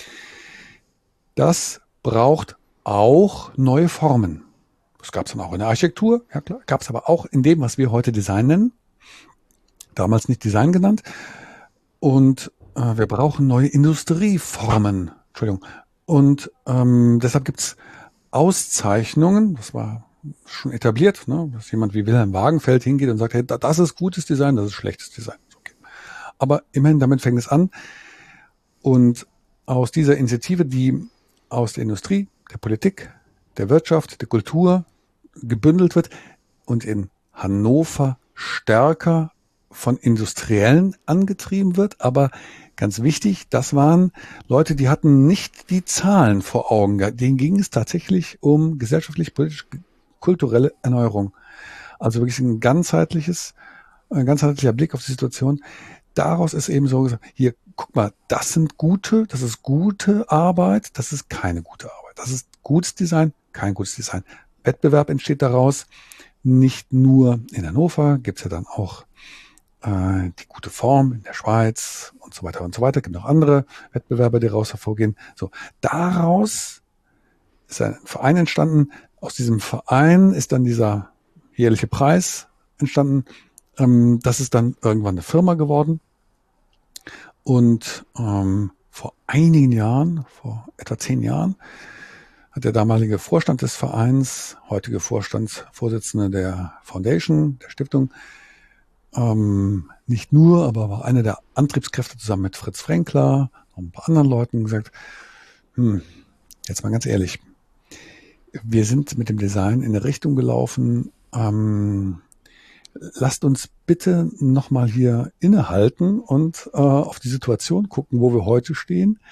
Das braucht auch neue Formen. Das gab es dann auch in der Architektur, ja klar, gab es aber auch in dem, was wir heute Design nennen. Damals nicht Design genannt. Und äh, wir brauchen neue Industrieformen. Entschuldigung. Und ähm, deshalb gibt es Auszeichnungen, das war schon etabliert, ne, dass jemand wie Wilhelm Wagenfeld hingeht und sagt, hey, das ist gutes Design, das ist schlechtes Design. Okay. Aber immerhin, damit fängt es an. Und aus dieser Initiative, die aus der Industrie, der Politik, der Wirtschaft, der Kultur gebündelt wird und in Hannover stärker von Industriellen angetrieben wird. Aber ganz wichtig, das waren Leute, die hatten nicht die Zahlen vor Augen. Denen ging es tatsächlich um gesellschaftlich, politisch, kulturelle Erneuerung. Also wirklich ein ganzheitliches, ein ganzheitlicher Blick auf die Situation. Daraus ist eben so gesagt, hier, guck mal, das sind gute, das ist gute Arbeit, das ist keine gute Arbeit. Das ist gutes Design, kein gutes Design. Wettbewerb entsteht daraus. Nicht nur in Hannover, gibt's ja dann auch äh, die gute Form in der Schweiz und so weiter und so weiter. Es gibt noch andere Wettbewerbe, die daraus hervorgehen. So, daraus ist ein Verein entstanden. Aus diesem Verein ist dann dieser jährliche Preis entstanden. Ähm, das ist dann irgendwann eine Firma geworden. Und ähm, vor einigen Jahren, vor etwa zehn Jahren, hat der damalige Vorstand des Vereins, heutige Vorstandsvorsitzende der Foundation, der Stiftung, ähm, nicht nur, aber war einer der Antriebskräfte zusammen mit Fritz Fränkler und ein paar anderen Leuten gesagt, hm, jetzt mal ganz ehrlich, wir sind mit dem Design in eine Richtung gelaufen, ähm, lasst uns bitte nochmal hier innehalten und äh, auf die Situation gucken, wo wir heute stehen.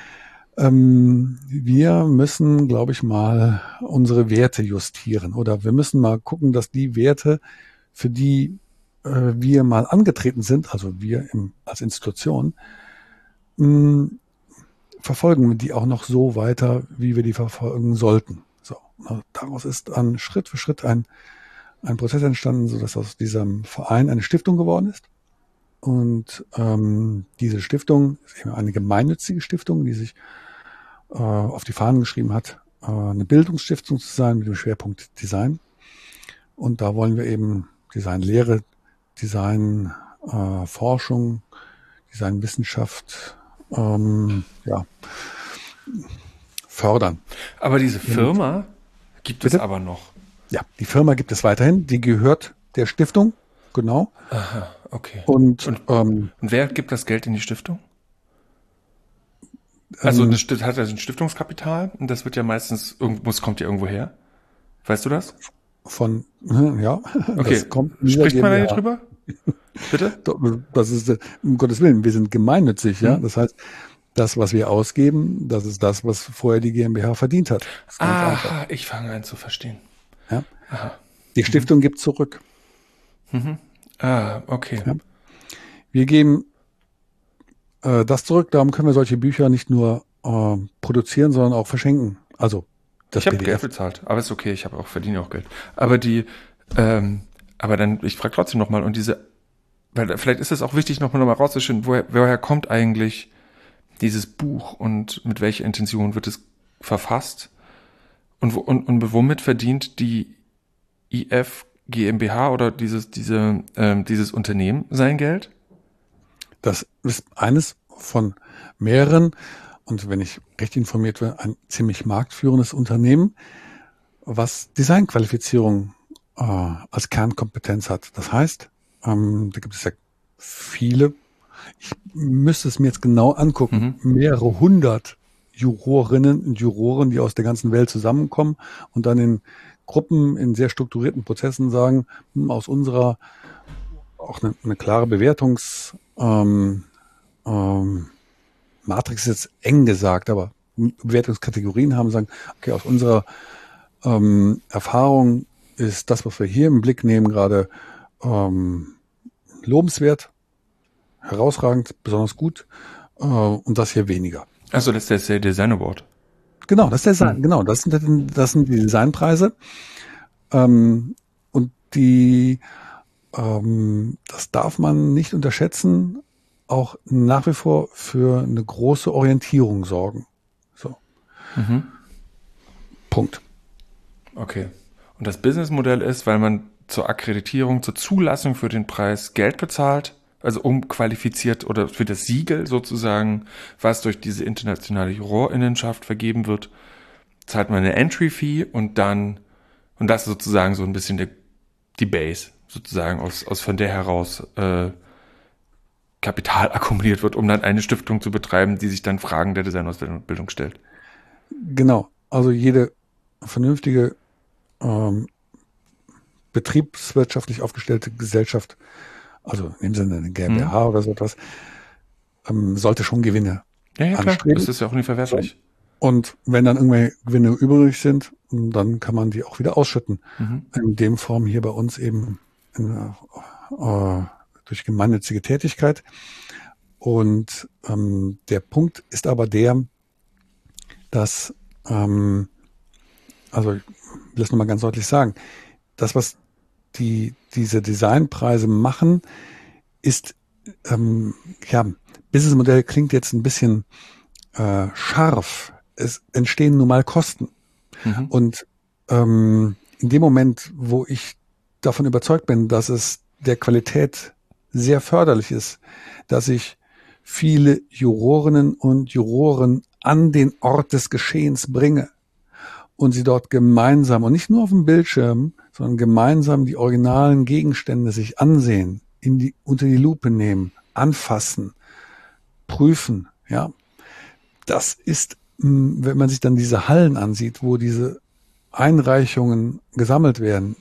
Ähm, wir müssen, glaube ich, mal unsere Werte justieren oder wir müssen mal gucken, dass die Werte, für die äh, wir mal angetreten sind, also wir im, als Institution, mh, verfolgen wir die auch noch so weiter, wie wir die verfolgen sollten. So, daraus ist dann Schritt für Schritt ein ein Prozess entstanden, sodass aus diesem Verein eine Stiftung geworden ist. Und ähm, diese Stiftung ist eben eine gemeinnützige Stiftung, die sich äh, auf die Fahnen geschrieben hat, äh, eine Bildungsstiftung zu sein mit dem Schwerpunkt Design. Und da wollen wir eben Designlehre, Design, äh, Forschung, Designwissenschaft ähm, ja, fördern. Aber diese Firma gibt Bitte? es aber noch. Ja, die Firma gibt es weiterhin. Die gehört der Stiftung, genau. Aha, okay. Und, und, ähm, und wer gibt das Geld in die Stiftung? Also ähm, eine Sti- hat also ein Stiftungskapital und das wird ja meistens irgendwo, es kommt ja irgendwo her. Weißt du das? von, ja, Okay, das kommt in dieser spricht man da GmbH. nicht drüber? Bitte? Das ist, äh, um Gottes Willen, wir sind gemeinnützig, ja. Hm? Das heißt, das, was wir ausgeben, das ist das, was vorher die GmbH verdient hat. Das ist ganz einfach. Aha, ich fange an zu verstehen. Ja. Aha. Die Stiftung gibt zurück. Ah, okay. Ja. Wir geben äh, das zurück, darum können wir solche Bücher nicht nur äh, produzieren, sondern auch verschenken. Also das Ich habe P D Geld F. bezahlt, aber ist okay, ich habe auch verdiene auch Geld. Aber die, ähm, aber dann, ich frage trotzdem nochmal, und diese, weil vielleicht ist es auch wichtig, nochmal noch mal rauszufinden, woher, woher kommt eigentlich dieses Buch und mit welcher Intention wird es verfasst und, wo, und, und womit verdient die I F GmbH oder dieses, diese, ähm, dieses Unternehmen sein Geld? Das ist eines von mehreren und wenn ich recht informiert bin, ein ziemlich marktführendes Unternehmen, was Designqualifizierung äh, als Kernkompetenz hat. Das heißt, ähm, da gibt es ja viele, ich müsste es mir jetzt genau angucken, Mhm. mehrere hundert Jurorinnen und Juroren, die aus der ganzen Welt zusammenkommen und dann in Gruppen, in sehr strukturierten Prozessen sagen, hm, aus unserer auch eine, eine klare Bewertungs ähm, ähm, Matrix ist jetzt eng gesagt, aber Bewertungskategorien haben, sagen, okay, aus unserer ähm, Erfahrung ist das, was wir hier im Blick nehmen, gerade ähm, lobenswert, herausragend, besonders gut äh, und das hier weniger. Also das ist der Design Award. Genau, das ist der Design, Hm. genau, das sind, das sind die Designpreise ähm, und die ähm, das darf man nicht unterschätzen, auch nach wie vor für eine große Orientierung sorgen. So. Mhm. Punkt. Okay. Und das Businessmodell ist, weil man zur Akkreditierung, zur Zulassung für den Preis Geld bezahlt, also umqualifiziert oder für das Siegel sozusagen, was durch diese internationale Jurorinnenschaft vergeben wird, zahlt man eine Entry-Fee und dann, und das ist sozusagen so ein bisschen die, die Base, sozusagen, aus, aus von der heraus äh, Kapital akkumuliert wird, um dann eine Stiftung zu betreiben, die sich dann Fragen der Designausbildung stellt. Genau. Also jede vernünftige ähm, betriebswirtschaftlich aufgestellte Gesellschaft, also in dem Sinne eine GmbH Mhm. oder so etwas, ähm, sollte schon Gewinne Ja, ja, klar. anstreben. Das ist ja auch nicht verwerflich. Und wenn dann irgendwelche Gewinne übrig sind, dann kann man die auch wieder ausschütten. Mhm. In dem Form hier bei uns eben in, äh, durch gemeinnützige Tätigkeit. Und ähm, der Punkt ist aber der, dass, ähm, also ich will es nochmal ganz deutlich sagen, das, was die diese Designpreise machen, ist, ähm, ja, Businessmodell klingt jetzt ein bisschen äh, scharf. Es entstehen nun mal Kosten. Mhm. Und ähm, in dem Moment, wo ich davon überzeugt bin, dass es der Qualität sehr förderlich ist, dass ich viele Jurorinnen und Juroren an den Ort des Geschehens bringe und sie dort gemeinsam und nicht nur auf dem Bildschirm, sondern gemeinsam die originalen Gegenstände sich ansehen, in die, unter die Lupe nehmen, anfassen, prüfen, ja. Das ist, wenn man sich dann diese Hallen ansieht, wo diese Einreichungen gesammelt werden,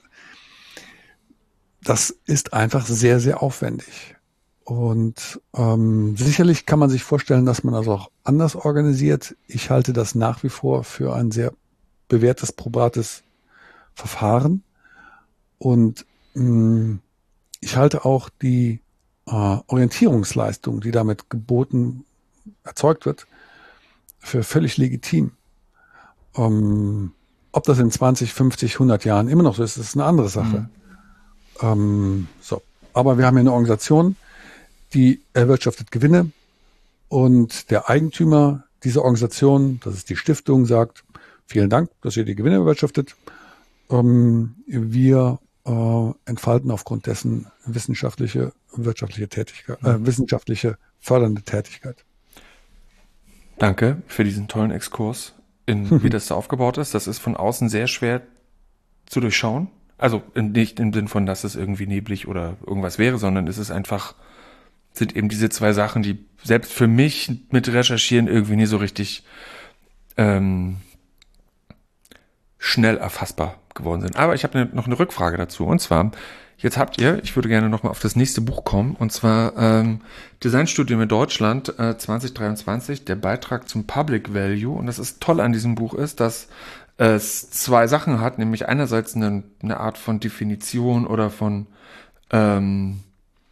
das ist einfach sehr, sehr aufwendig. Und ähm, sicherlich kann man sich vorstellen, dass man das auch anders organisiert. Ich halte das nach wie vor für ein sehr bewährtes, probates Verfahren. Und mh, ich halte auch die äh, Orientierungsleistung, die damit geboten, erzeugt wird, für völlig legitim. Ähm, ob das in zwanzig, fünfzig, hundert Jahren immer noch so ist, ist eine andere Sache. Mhm. Ähm, so. Aber wir haben hier eine Organisation, die erwirtschaftet Gewinne und der Eigentümer dieser Organisation, das ist die Stiftung, sagt, vielen Dank, dass ihr die Gewinne erwirtschaftet. Ähm, wir äh, entfalten aufgrund dessen wissenschaftliche, wirtschaftliche Tätigkeit, äh, wissenschaftliche fördernde Tätigkeit. Danke für diesen tollen Exkurs in, wie das da aufgebaut ist. Das ist von außen sehr schwer zu durchschauen. Also nicht im Sinn von, dass es irgendwie neblig oder irgendwas wäre, sondern es ist einfach, sind eben diese zwei Sachen, die selbst für mich mit Recherchieren irgendwie nie so richtig ähm, schnell erfassbar geworden sind. Aber ich habe ne, noch eine Rückfrage dazu. Und zwar, jetzt habt ihr, ich würde gerne nochmal auf das nächste Buch kommen, und zwar ähm, Designstudium in Deutschland äh, zwanzig dreiundzwanzig, der Beitrag zum Public Value. Und das ist toll an diesem Buch ist, dass es zwei Sachen hat, nämlich einerseits eine, eine Art von Definition oder von ähm,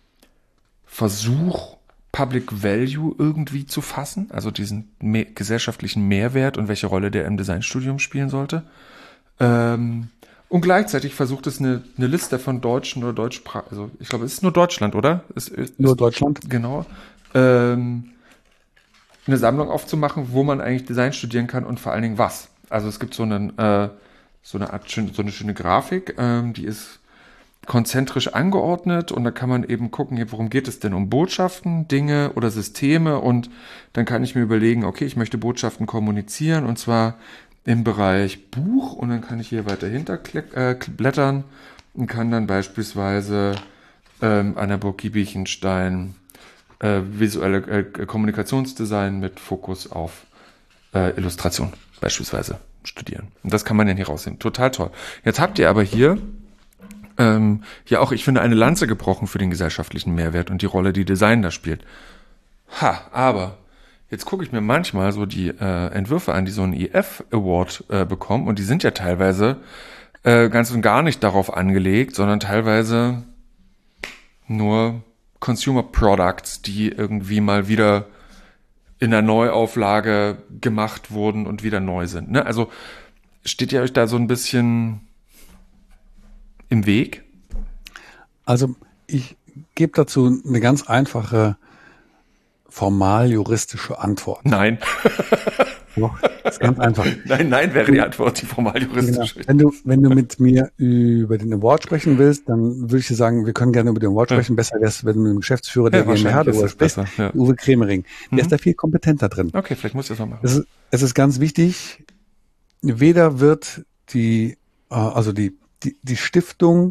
Versuch, Public Value irgendwie zu fassen, also diesen mehr, gesellschaftlichen Mehrwert und welche Rolle der im Designstudium spielen sollte. Ähm, und gleichzeitig versucht es eine, eine Liste von deutschen oder deutschsprachigen, also ich glaube, es ist nur Deutschland, oder? Es ist, Nur Deutschland? Genau. Ähm, eine Sammlung aufzumachen, wo man eigentlich Design studieren kann und vor allen Dingen was. Also es gibt so einen, äh, so eine Art, schön, so eine schöne Grafik, ähm, die ist konzentrisch angeordnet und da kann man eben gucken, worum geht es denn? Um Botschaften, Dinge oder Systeme, und dann kann ich mir überlegen, okay, ich möchte Botschaften kommunizieren, und zwar im Bereich Buch, und dann kann ich hier weiter hinter äh, blättern und kann dann beispielsweise ähm, an der Burg Giebichenstein äh, visuelle äh, Kommunikationsdesign mit Fokus auf äh, Illustration beispielsweise studieren. Und das kann man dann hier rausnehmen. Total toll. Jetzt habt ihr aber hier ähm, ja auch, ich finde, eine Lanze gebrochen für den gesellschaftlichen Mehrwert und die Rolle, die Design da spielt. Ha, aber jetzt gucke ich mir manchmal so die äh, Entwürfe an, die so einen E F Award äh, bekommen, und die sind ja teilweise äh, ganz und gar nicht darauf angelegt, sondern teilweise nur Consumer Products, die irgendwie mal wieder in der Neuauflage gemacht wurden und wieder neu sind. Ne? Also steht ihr euch da so ein bisschen im Weg? Also ich gebe dazu eine ganz einfache formal-juristische Antwort. Nein. Doch, das ist ganz einfach. Nein, nein wäre die Antwort, die formal-juristische. Genau. Wenn du, wenn du mit mir über den Award sprechen willst, dann würde ich dir sagen, wir können gerne über den Award sprechen. Ja. Besser wäre es, wenn du mit dem Geschäftsführer der ja, GmbH darüber sprichst, ja. Uwe Kremering. Der mhm. ist da viel kompetenter drin. Okay, vielleicht muss ich das mal machen. Es ist, es ist ganz wichtig, weder wird die, also die, die, die Stiftung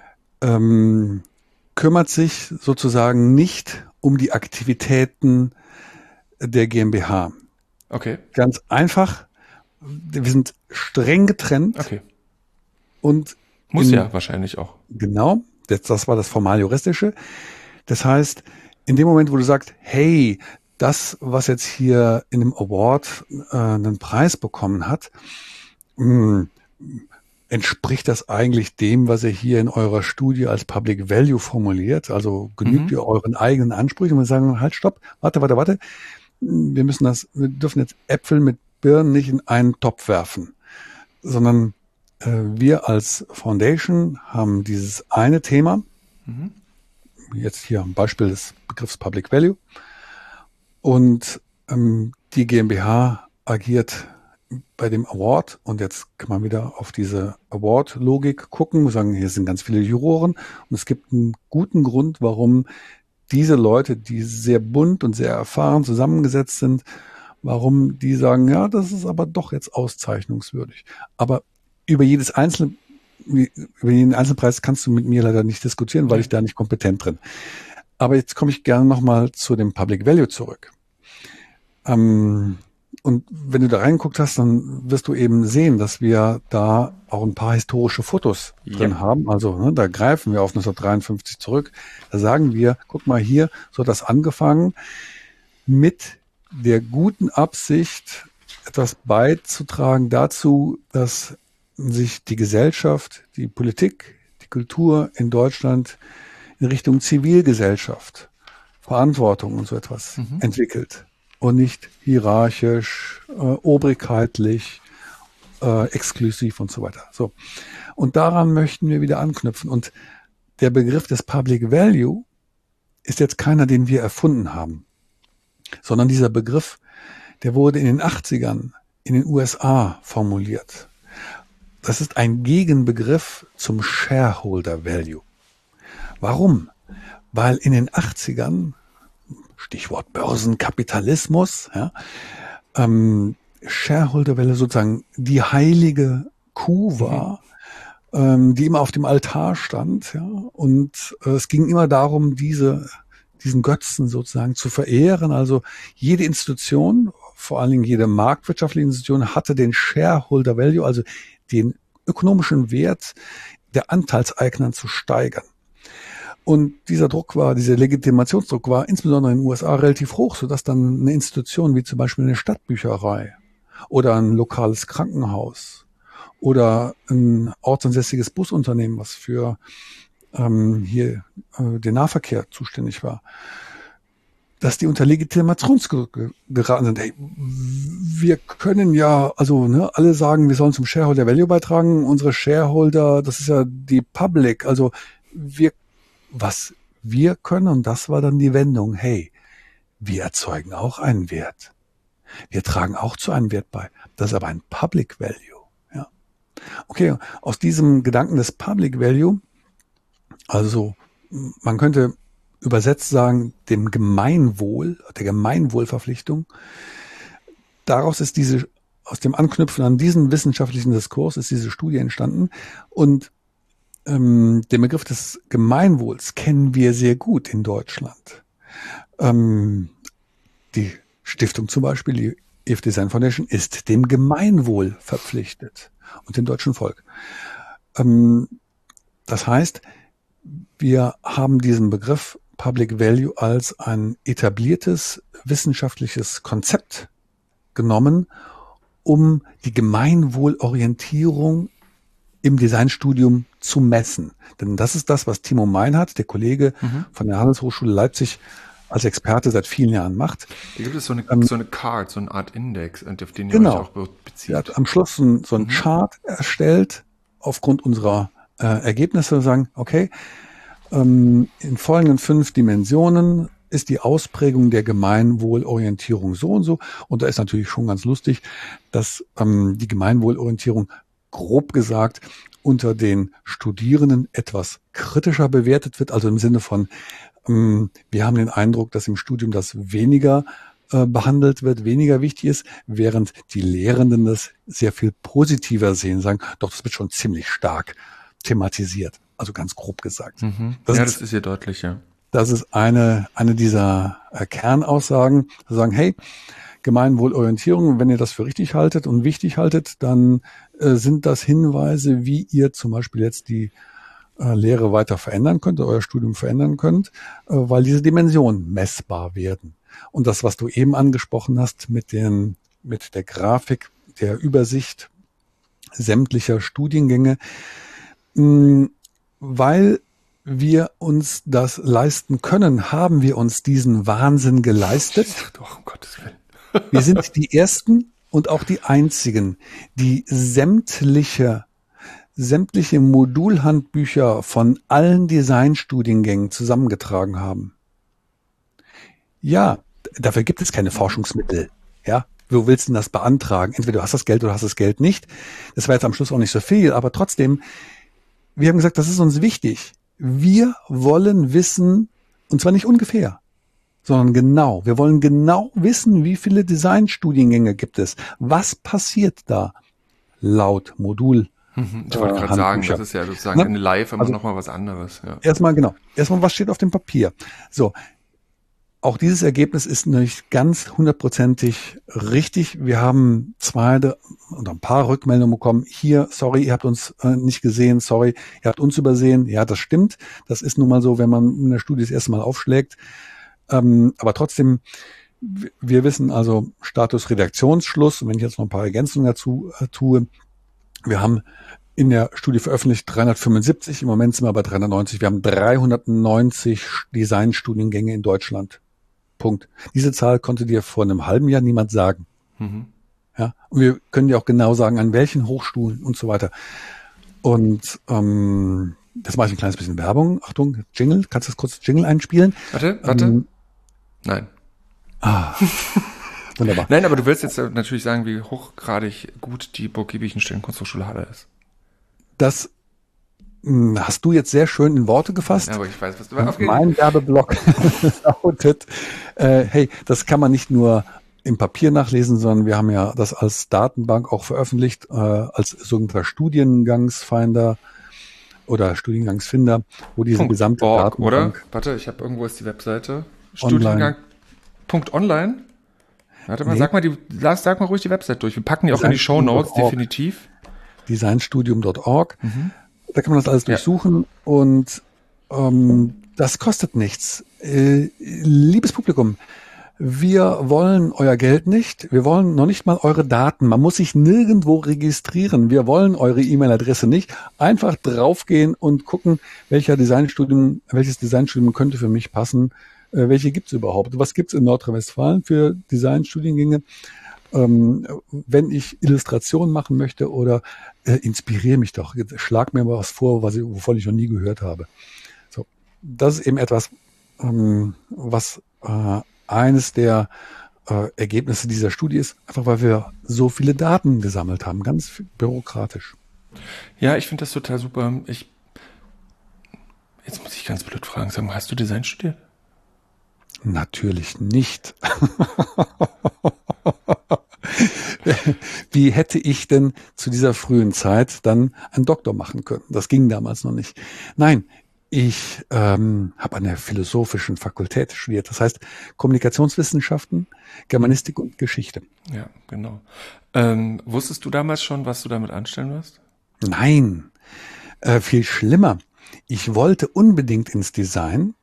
ähm, kümmert sich sozusagen nicht um die Aktivitäten der GmbH. Okay. Ganz einfach. Wir sind streng getrennt. Okay. Und muss in, ja wahrscheinlich auch. Genau. Das, das war das formal-juristische. Das heißt, in dem Moment, wo du sagst, hey, das, was jetzt hier in dem Award äh, einen Preis bekommen hat, mh, entspricht das eigentlich dem, was ihr hier in eurer Studie als Public Value formuliert? Also genügt mhm. ihr euren eigenen Ansprüchen? Und wir sagen, halt, stopp, warte, warte, warte. Wir müssen das, wir dürfen jetzt Äpfel mit Birnen nicht in einen Topf werfen, sondern äh, wir als Foundation haben dieses eine Thema, mhm. jetzt hier am Beispiel des Begriffs Public Value, und ähm, die GmbH agiert bei dem Award, und jetzt kann man wieder auf diese Award-Logik gucken und sagen, hier sind ganz viele Juroren und es gibt einen guten Grund, warum diese Leute, die sehr bunt und sehr erfahren zusammengesetzt sind, warum die sagen, ja, das ist aber doch jetzt auszeichnungswürdig. Aber über jedes einzelne, über jeden Einzelpreis kannst du mit mir leider nicht diskutieren, weil ich da nicht kompetent drin. Aber jetzt komme ich gerne nochmal zu dem Public Value zurück. Ähm, und wenn du da reingeguckt hast, dann wirst du eben sehen, dass wir da auch ein paar historische Fotos ja. drin haben. Also ne, da greifen wir auf neunzehnhundertdreiundfünfzig zurück. Da sagen wir, guck mal hier, so hat das angefangen, mit der guten Absicht, etwas beizutragen dazu, dass sich die Gesellschaft, die Politik, die Kultur in Deutschland in Richtung Zivilgesellschaft, Verantwortung und so etwas mhm. entwickelt. Und nicht hierarchisch, äh, obrigkeitlich, äh, exklusiv und so weiter. So. Und daran möchten wir wieder anknüpfen. Und der Begriff des Public Value ist jetzt keiner, den wir erfunden haben, sondern dieser Begriff, der wurde in den achtzigern in den U S A formuliert. Das ist ein Gegenbegriff zum Shareholder Value. Warum? Weil in den achtzigern, Stichwort Börsenkapitalismus, ja, ähm, Shareholder Value sozusagen die heilige Kuh war, mhm. ähm, die immer auf dem Altar stand, ja, und äh, es ging immer darum, diese, diesen Götzen sozusagen zu verehren. Also jede Institution, vor allen Dingen jede marktwirtschaftliche Institution, hatte den Shareholder Value, also den ökonomischen Wert der Anteilseignern zu steigern. Und dieser Druck war, dieser Legitimationsdruck war insbesondere in den U S A relativ hoch, sodass dann eine Institution wie zum Beispiel eine Stadtbücherei oder ein lokales Krankenhaus oder ein ortsansässiges Busunternehmen, was für ähm, hier äh, den Nahverkehr zuständig war, dass die unter Legitimationsdruck geraten sind. Hey, wir können ja, also ne, alle sagen, wir sollen zum Shareholder Value beitragen. Unsere Shareholder, das ist ja die Public. Also wir, was wir können, und das war dann die Wendung, hey, wir erzeugen auch einen Wert. Wir tragen auch zu einem Wert bei. Das ist aber ein Public Value. Ja. Okay, aus diesem Gedanken des Public Value, also man könnte übersetzt sagen, dem Gemeinwohl, der Gemeinwohlverpflichtung. Daraus ist diese, aus dem Anknüpfen an diesen wissenschaftlichen Diskurs ist diese Studie entstanden. Und ähm, den Begriff des Gemeinwohls kennen wir sehr gut in Deutschland. Ähm, die Stiftung zum Beispiel, die E F Design Foundation, ist dem Gemeinwohl verpflichtet und dem deutschen Volk. Ähm, das heißt, wir haben diesen Begriff Public Value als ein etabliertes wissenschaftliches Konzept genommen, um die Gemeinwohlorientierung im Designstudium zu messen. Denn das ist das, was Timo Meinhardt, der Kollege mhm. von der Handelshochschule Leipzig, als Experte seit vielen Jahren macht. Da gibt es so eine, ähm, so eine Card, so eine Art Index, auf den ihr genau. euch auch bezieht. Er hat am Schluss so ein, so ein mhm. Chart erstellt, aufgrund unserer äh, Ergebnisse, sagen, okay, in folgenden fünf Dimensionen ist die Ausprägung der Gemeinwohlorientierung so und so. Und da ist natürlich schon ganz lustig, dass ähm, die Gemeinwohlorientierung grob gesagt unter den Studierenden etwas kritischer bewertet wird. Also im Sinne von, ähm, wir haben den Eindruck, dass im Studium das weniger äh, behandelt wird, weniger wichtig ist, während die Lehrenden das sehr viel positiver sehen, sagen, doch, das wird schon ziemlich stark thematisiert. Also ganz grob gesagt. Mhm. Das ja, ist, das ist hier deutlich, ja. Das ist eine, eine dieser äh, Kernaussagen, zu sagen, hey, Gemeinwohlorientierung, wenn ihr das für richtig haltet und wichtig haltet, dann äh, sind das Hinweise, wie ihr zum Beispiel jetzt die äh, Lehre weiter verändern könnt, euer Studium verändern könnt, äh, weil diese Dimensionen messbar werden. Und das, was du eben angesprochen hast mit den, mit der Grafik, der Übersicht sämtlicher Studiengänge, mh, weil wir uns das leisten können, haben wir uns diesen Wahnsinn geleistet. Doch, um Gottes Willen. Wir sind die Ersten und auch die Einzigen, die sämtliche, sämtliche Modulhandbücher von allen Designstudiengängen zusammengetragen haben. Ja, dafür gibt es keine Forschungsmittel. Ja, wo willst du denn das beantragen? Entweder du hast das Geld oder hast das Geld nicht. Das war jetzt am Schluss auch nicht so viel, aber trotzdem, wir haben gesagt, das ist uns wichtig. Wir wollen wissen, und zwar nicht ungefähr, sondern genau. Wir wollen genau wissen, wie viele Designstudiengänge gibt es. Was passiert da laut Modul? Mhm, ich wollte äh, gerade sagen, das ist ja sozusagen Na, eine Live, aber also, nochmal was anderes. Ja. Erstmal, genau. Erstmal, was steht auf dem Papier? So. Auch dieses Ergebnis ist nicht ganz hundertprozentig richtig. Wir haben zwei oder ein paar Rückmeldungen bekommen. Hier, sorry, ihr habt uns äh, nicht gesehen. Sorry, ihr habt uns übersehen. Ja, das stimmt. Das ist nun mal so, wenn man in der Studie das erste Mal aufschlägt. Ähm, aber trotzdem, wir wissen also Status Redaktionsschluss. Und wenn ich jetzt noch ein paar Ergänzungen dazu äh, tue, wir haben in der Studie veröffentlicht dreihundertfünfundsiebzig. Im Moment sind wir bei dreihundertneunzig. Wir haben dreihundertneunzig Designstudiengänge in Deutschland. Punkt. Diese Zahl konnte dir vor einem halben Jahr niemand sagen. Mhm. Ja, und wir können dir auch genau sagen, an welchen Hochschulen und so weiter. Und ähm, das mache ich ein kleines bisschen Werbung. Achtung, Jingle. Kannst du das kurz Jingle einspielen? Warte, warte. Ähm, Nein. Ah, wunderbar. Nein, aber du willst jetzt natürlich sagen, wie hochgradig gut die Burg Giebichenstein Kunsthochschule Halle ist. Das hast du jetzt sehr schön in Worte gefasst. Ja, aber ich weiß, was du meinst. Mein Werbeblock lautet, äh, hey, das kann man nicht nur im Papier nachlesen, sondern wir haben ja das als Datenbank auch veröffentlicht, äh, als sogenannter Studiengangsfinder oder Studiengangsfinder, wo diese Punkt gesamte org, Datenbank... Oder? Warte, ich habe irgendwo ist die Webseite. Studiengang. Punkt online. Warte mal, nee. sag mal die, sag mal ruhig die Webseite durch. Wir packen die auch in die Shownotes, definitiv. designstudium punkt org. Mhm. Da kann man das alles Ja. durchsuchen und ähm, das kostet nichts. Äh, liebes Publikum, wir wollen euer Geld nicht. Wir wollen noch nicht mal eure Daten. Man muss sich nirgendwo registrieren. Wir wollen eure E-Mail-Adresse nicht. Einfach draufgehen und gucken, welcher Designstudium, welches Designstudium könnte für mich passen. Äh, welche gibt's überhaupt? Was gibt's in Nordrhein-Westfalen für Designstudiengänge? Ähm, wenn ich Illustration machen möchte oder äh, inspiriere mich doch. Schlag mir mal was vor, was ich, wovon ich noch nie gehört habe. So, das ist eben etwas, ähm, was äh, eines der äh, Ergebnisse dieser Studie ist, einfach weil wir so viele Daten gesammelt haben, ganz bürokratisch. Ja, ich finde das total super. Ich, jetzt muss ich ganz blöd fragen, sag mal, hast du Design studiert? Natürlich nicht. Wie hätte ich denn zu dieser frühen Zeit dann einen Doktor machen können? Das ging damals noch nicht. Nein, ich ähm, habe an der Philosophischen Fakultät studiert. Das heißt Kommunikationswissenschaften, Germanistik und Geschichte. Ja, genau. Ähm, wusstest du damals schon, was du damit anstellen wirst? Nein, äh, viel schlimmer. Ich wollte unbedingt ins Design,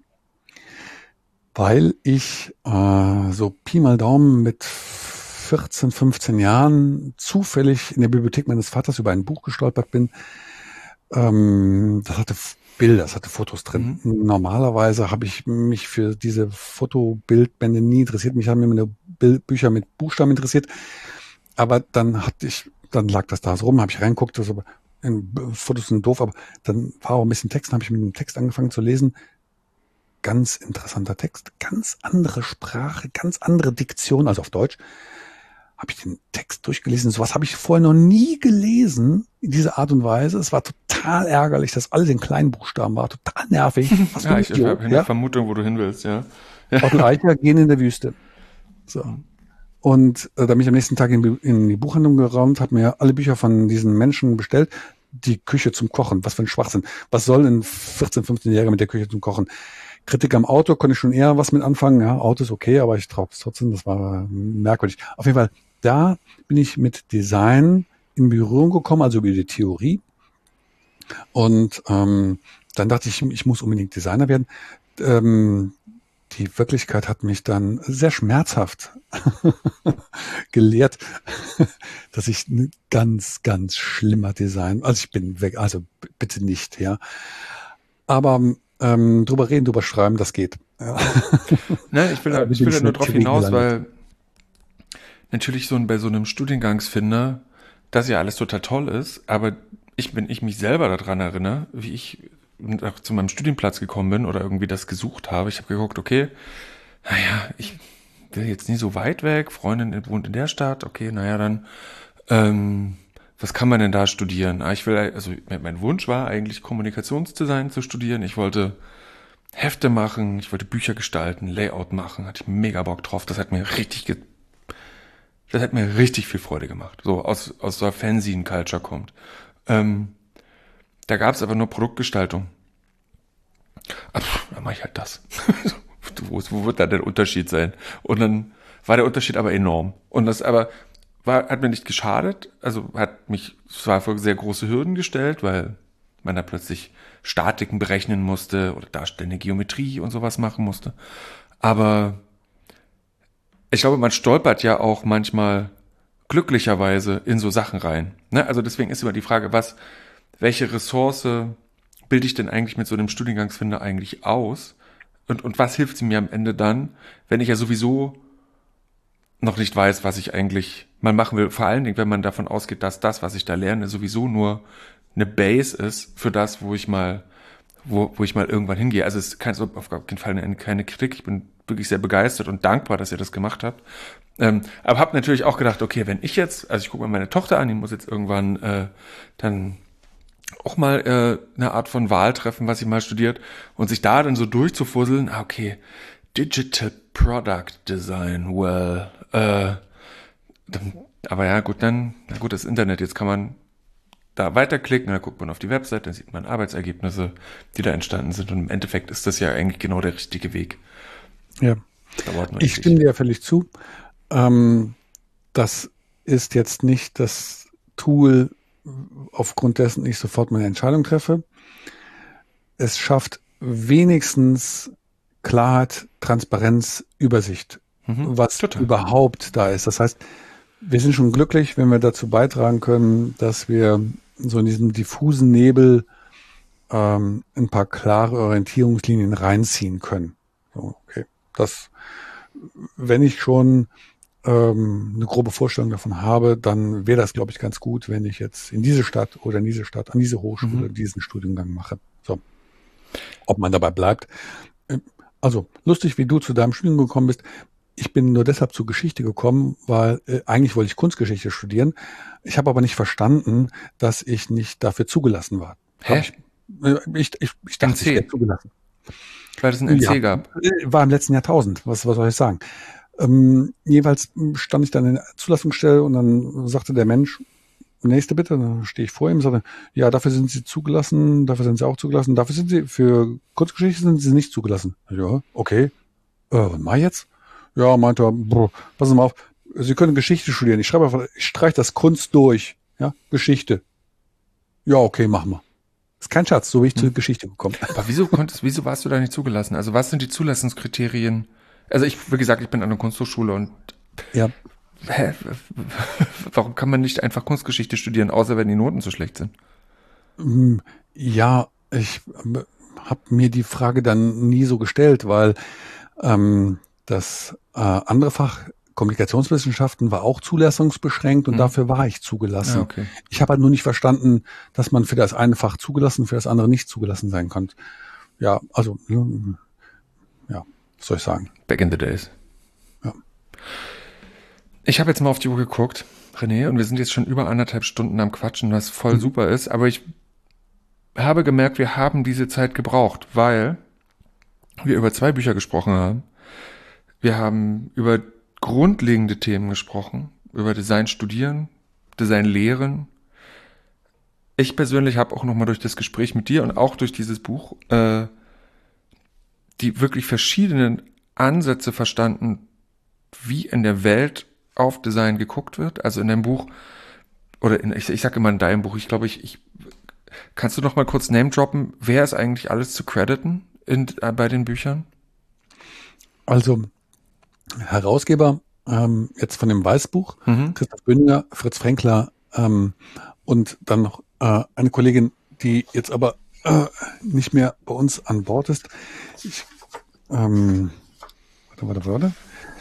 weil ich äh, so Pi mal Daumen mit vierzehn, fünfzehn Jahren zufällig in der Bibliothek meines Vaters über ein Buch gestolpert bin. Ähm, das hatte Bilder, das hatte Fotos drin. Mhm. Normalerweise habe ich mich für diese Fotobildbände nie interessiert. Mich haben immer nur Bild- Bücher mit Buchstaben interessiert. Aber dann hatte ich, dann lag das da so rum, habe ich reingeguckt, das aber, in, Fotos sind doof, aber dann war auch ein bisschen Text, dann habe ich mit dem Text angefangen zu lesen. Ganz interessanter Text, ganz andere Sprache, ganz andere Diktion, also auf Deutsch. Habe ich den Text durchgelesen. Sowas habe ich vorher noch nie gelesen in dieser Art und Weise. Es war total ärgerlich, dass alles in kleinen Buchstaben war. Total nervig. Was ja, ich habe eine ja? Vermutung, wo du hin willst, ja. ja. Otto Eicher gehen in der Wüste. So. Und äh, da bin ich am nächsten Tag in, in die Buchhandlung geräumt, habe mir alle Bücher von diesen Menschen bestellt. Die Küche zum Kochen. Was für ein Schwachsinn. Was soll ein vierzehn-, fünfzehnjähriger mit der Küche zum Kochen? Kritik am Auto konnte ich schon eher was mit anfangen. Ja, Auto ist okay, aber ich traue es trotzdem. Das war merkwürdig. Auf jeden Fall, da bin ich mit Design in Berührung gekommen, also über die Theorie. Und ähm, dann dachte ich, ich muss unbedingt Designer werden. Ähm, die Wirklichkeit hat mich dann sehr schmerzhaft gelehrt, dass ich ein ganz, ganz schlimmer Design, also ich bin weg, also b- bitte nicht, ja. Aber ähm, drüber reden, drüber schreiben, das geht. Ja. Nein, ich will da, ich will da nur drauf hinaus, weil natürlich so ein, bei so einem Studiengangsfinder das ja alles total toll ist, aber ich, wenn ich mich selber daran erinnere, wie ich zu meinem Studienplatz gekommen bin oder irgendwie das gesucht habe, ich habe geguckt, okay, naja, ich will jetzt nie so weit weg, Freundin wohnt in der Stadt, okay, naja, dann, ähm, was kann man denn da studieren? Ah, ich will, also mein Wunsch war eigentlich Kommunikationsdesign zu studieren, ich wollte Hefte machen, ich wollte Bücher gestalten, Layout machen, hatte ich mega Bock drauf, das hat mir richtig ge- das hat mir richtig viel Freude gemacht, so aus, aus so einer Fanzine-Culture kommt. Ähm, da gab es aber nur Produktgestaltung. Ach, dann mache ich halt das. wo, wo wird da der Unterschied sein? Und dann war der Unterschied aber enorm. Und das aber war, hat mir nicht geschadet, also hat mich zwar vor sehr große Hürden gestellt, weil man da plötzlich Statiken berechnen musste oder darstellende Geometrie und sowas machen musste. Aber ich glaube, man stolpert ja auch manchmal glücklicherweise in so Sachen rein. Ne? Also deswegen ist immer die Frage, was, welche Ressource bilde ich denn eigentlich mit so einem Studiengangsfinder eigentlich aus? Und, und was hilft sie mir am Ende dann, wenn ich ja sowieso noch nicht weiß, was ich eigentlich mal machen will? Vor allen Dingen, wenn man davon ausgeht, dass das, was ich da lerne, sowieso nur eine Base ist für das, wo ich mal, wo, wo ich mal irgendwann hingehe. Also es ist kein, auf keinen Fall eine, keine Kritik. Ich bin wirklich sehr begeistert und dankbar, dass ihr das gemacht habt. Ähm, aber habe natürlich auch gedacht, okay, wenn ich jetzt, also ich gucke mir meine Tochter an, die muss jetzt irgendwann äh, dann auch mal äh, eine Art von Wahl treffen, was sie mal studiert und sich da dann so durchzufusseln, ah, okay, Digital Product Design, well, äh, dann, aber ja gut, dann, na gut, das Internet, jetzt kann man da weiterklicken, dann guckt man auf die Website, dann sieht man Arbeitsergebnisse, die da entstanden sind und im Endeffekt ist das ja eigentlich genau der richtige Weg. Ja, ich stimme dir ja völlig zu. Ähm, das ist jetzt nicht das Tool, aufgrund dessen ich sofort meine Entscheidung treffe. Es schafft wenigstens Klarheit, Transparenz, Übersicht, Mhm. was Total. überhaupt da ist. Das heißt, wir sind schon glücklich, wenn wir dazu beitragen können, dass wir so in diesem diffusen Nebel ähm, ein paar klare Orientierungslinien reinziehen können. So, okay. Das, wenn ich schon ähm, eine grobe Vorstellung davon habe, dann wäre das, glaube ich, ganz gut, wenn ich jetzt in diese Stadt oder in diese Stadt, an diese Hochschule Mhm. diesen Studiengang mache. So. Ob man dabei bleibt. Also, lustig, wie du zu deinem Studium gekommen bist. Ich bin nur deshalb zur Geschichte gekommen, weil äh, eigentlich wollte ich Kunstgeschichte studieren. Ich habe aber nicht verstanden, dass ich nicht dafür zugelassen war. Hab Hä? ich, äh, ich, ich, ich dachte, ich wäre N C? zugelassen. Weil es ein Ja, N C gab. äh, war im letzten Jahrtausend. Was, was soll ich sagen? Ähm, jeweils stand ich dann in der Zulassungsstelle und dann sagte der Mensch, nächste bitte, dann stehe ich vor ihm und sagte, ja, dafür sind Sie zugelassen, dafür sind Sie auch zugelassen, dafür sind Sie, für Kurzgeschichte sind Sie nicht zugelassen. Ja, okay. Äh, was mach ich jetzt? Ja, meinte er, boah, passen Sie mal auf, Sie können Geschichte studieren. Ich schreibe einfach, ich streiche das Kunst durch. Ja, Geschichte. Ja, okay, machen wir. Ist kein Scherz, so bin ich Hm. zur Geschichte gekommen. Aber wieso konntest, wieso warst du da nicht zugelassen? Also was sind die Zulassungskriterien? Also ich, wie gesagt, ich bin an der Kunsthochschule und Ja, hä, warum kann man nicht einfach Kunstgeschichte studieren, außer wenn die Noten so schlecht sind? mm, ja, ich ähm, habe mir die Frage dann nie so gestellt, weil ähm, das äh, andere Fach Kommunikationswissenschaften war auch zulassungsbeschränkt und Hm? dafür war ich Ah, zugelassen. okay. Ich habe halt nur nicht verstanden, dass man für das eine Fach zugelassen, für das andere nicht zugelassen sein kann. Ja, also, ne, ja, was soll ich sagen? Back in the days. Ja. Ich habe jetzt mal auf die Uhr geguckt, René, und wir sind jetzt schon über anderthalb Stunden am Quatschen, was voll Mhm. super ist, aber ich habe gemerkt, wir haben diese Zeit gebraucht, weil wir über zwei Bücher gesprochen haben. Wir haben über grundlegende Themen gesprochen, über Design studieren, Design lehren. Ich persönlich habe auch nochmal durch das Gespräch mit dir und auch durch dieses Buch äh, die wirklich verschiedenen Ansätze verstanden, wie in der Welt auf Design geguckt wird. Also in deinem Buch, oder in, ich, ich sage immer in deinem Buch, ich glaube, ich, ich kannst du noch mal kurz name droppen, wer ist eigentlich alles zu crediten in, äh, bei den Büchern? Also, Herausgeber ähm, jetzt von dem Weißbuch, Mhm. Christoph Böninger, Fritz Fränkler ähm, und dann noch äh, eine Kollegin, die jetzt aber äh, nicht mehr bei uns an Bord ist. Ich, ähm, warte, warte, warte.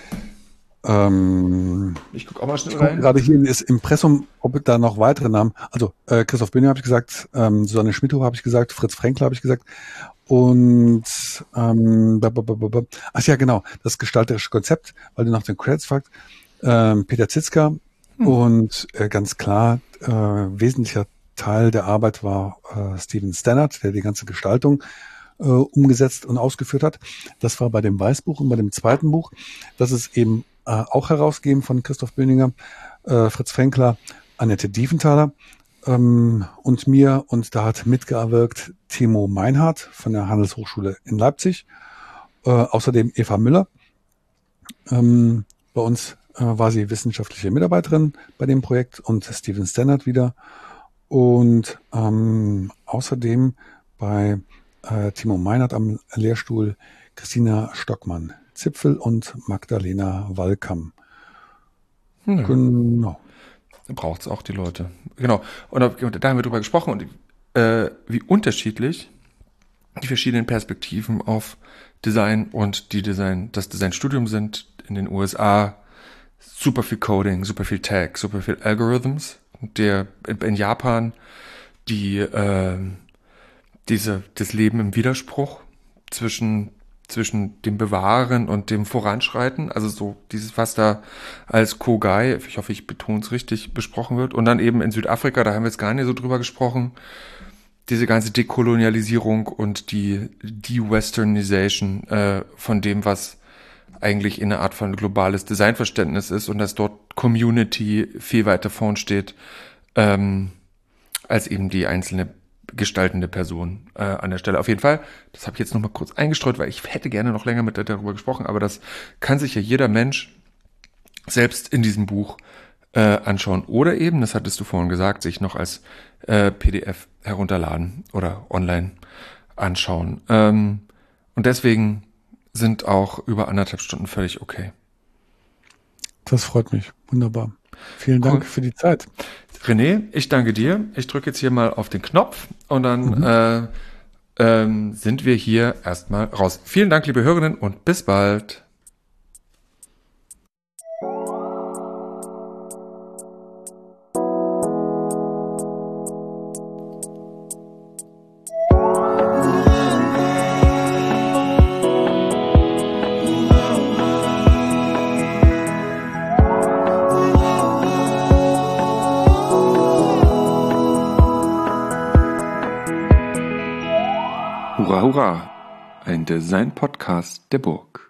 Ähm, Ich gucke auch mal ich schnell gucke rein. gerade hier in das Impressum, ob da noch weitere Namen. Also äh, Christoph Böninger habe ich gesagt, ähm, Susanne Schmidhuber habe ich gesagt, Fritz Fränkler habe ich gesagt und ähm, ba, ba, ba, ba, ba. Ach ja, genau, das gestalterische Konzept, weil du nach den Credits fragst. Ähm, Peter Zitzka Hm. und äh, ganz klar, äh, wesentlicher Teil der Arbeit war äh, Steven Stannard, der die ganze Gestaltung äh, umgesetzt und ausgeführt hat. Das war bei dem Weißbuch und bei dem zweiten Buch. Das ist eben äh, auch herausgegeben von Christoph Böninger, äh, Fritz Fränkler, Annette Diefenthaler ähm, und mir. Und da hat mitgewirkt Timo Meinhardt von der Handelshochschule in Leipzig. Äh, außerdem Eva Müller. Ähm, bei uns äh, war sie wissenschaftliche Mitarbeiterin bei dem Projekt und Steven Stannard wieder. Und ähm, außerdem bei äh, Timo Meinert am Lehrstuhl Christina Stockmann-Zipfel und Magdalena Wallkamm. Hm. Genau. Braucht es auch die Leute. Genau. Und da, da haben wir drüber gesprochen und äh, wie unterschiedlich die verschiedenen Perspektiven auf Design und die Design, das Designstudium sind. In den U S A super viel Coding, super viel Tag, super viel Algorithms. Der in Japan die äh, diese das Leben im Widerspruch zwischen zwischen dem Bewahren und dem Voranschreiten, also so dieses, was da als Kogai, ich hoffe, ich betone es richtig, besprochen wird. Und dann eben in Südafrika, da haben wir jetzt gar nicht so drüber gesprochen, diese ganze Dekolonialisierung und die De-Westernization äh, von dem, was eigentlich in einer Art von globales Designverständnis ist und dass dort Community viel weiter vorn steht, ähm, als eben die einzelne gestaltende Person äh, an der Stelle. Auf jeden Fall, das habe ich jetzt nochmal kurz eingestreut, weil ich hätte gerne noch länger mit dir darüber gesprochen, aber das kann sich ja jeder Mensch selbst in diesem Buch äh, anschauen oder eben, das hattest du vorhin gesagt, sich noch als äh, P D F herunterladen oder online anschauen. Ähm, und deswegen sind auch über anderthalb Stunden völlig okay. Das freut mich. Wunderbar. Vielen Dank Cool. für die Zeit. René, ich danke dir. Ich drücke jetzt hier mal auf den Knopf und dann mhm. äh, ähm, sind wir hier erstmal raus. Vielen Dank, liebe Hörerinnen, und bis bald. Hurra, hurra! Ein Design-Podcast der Burg.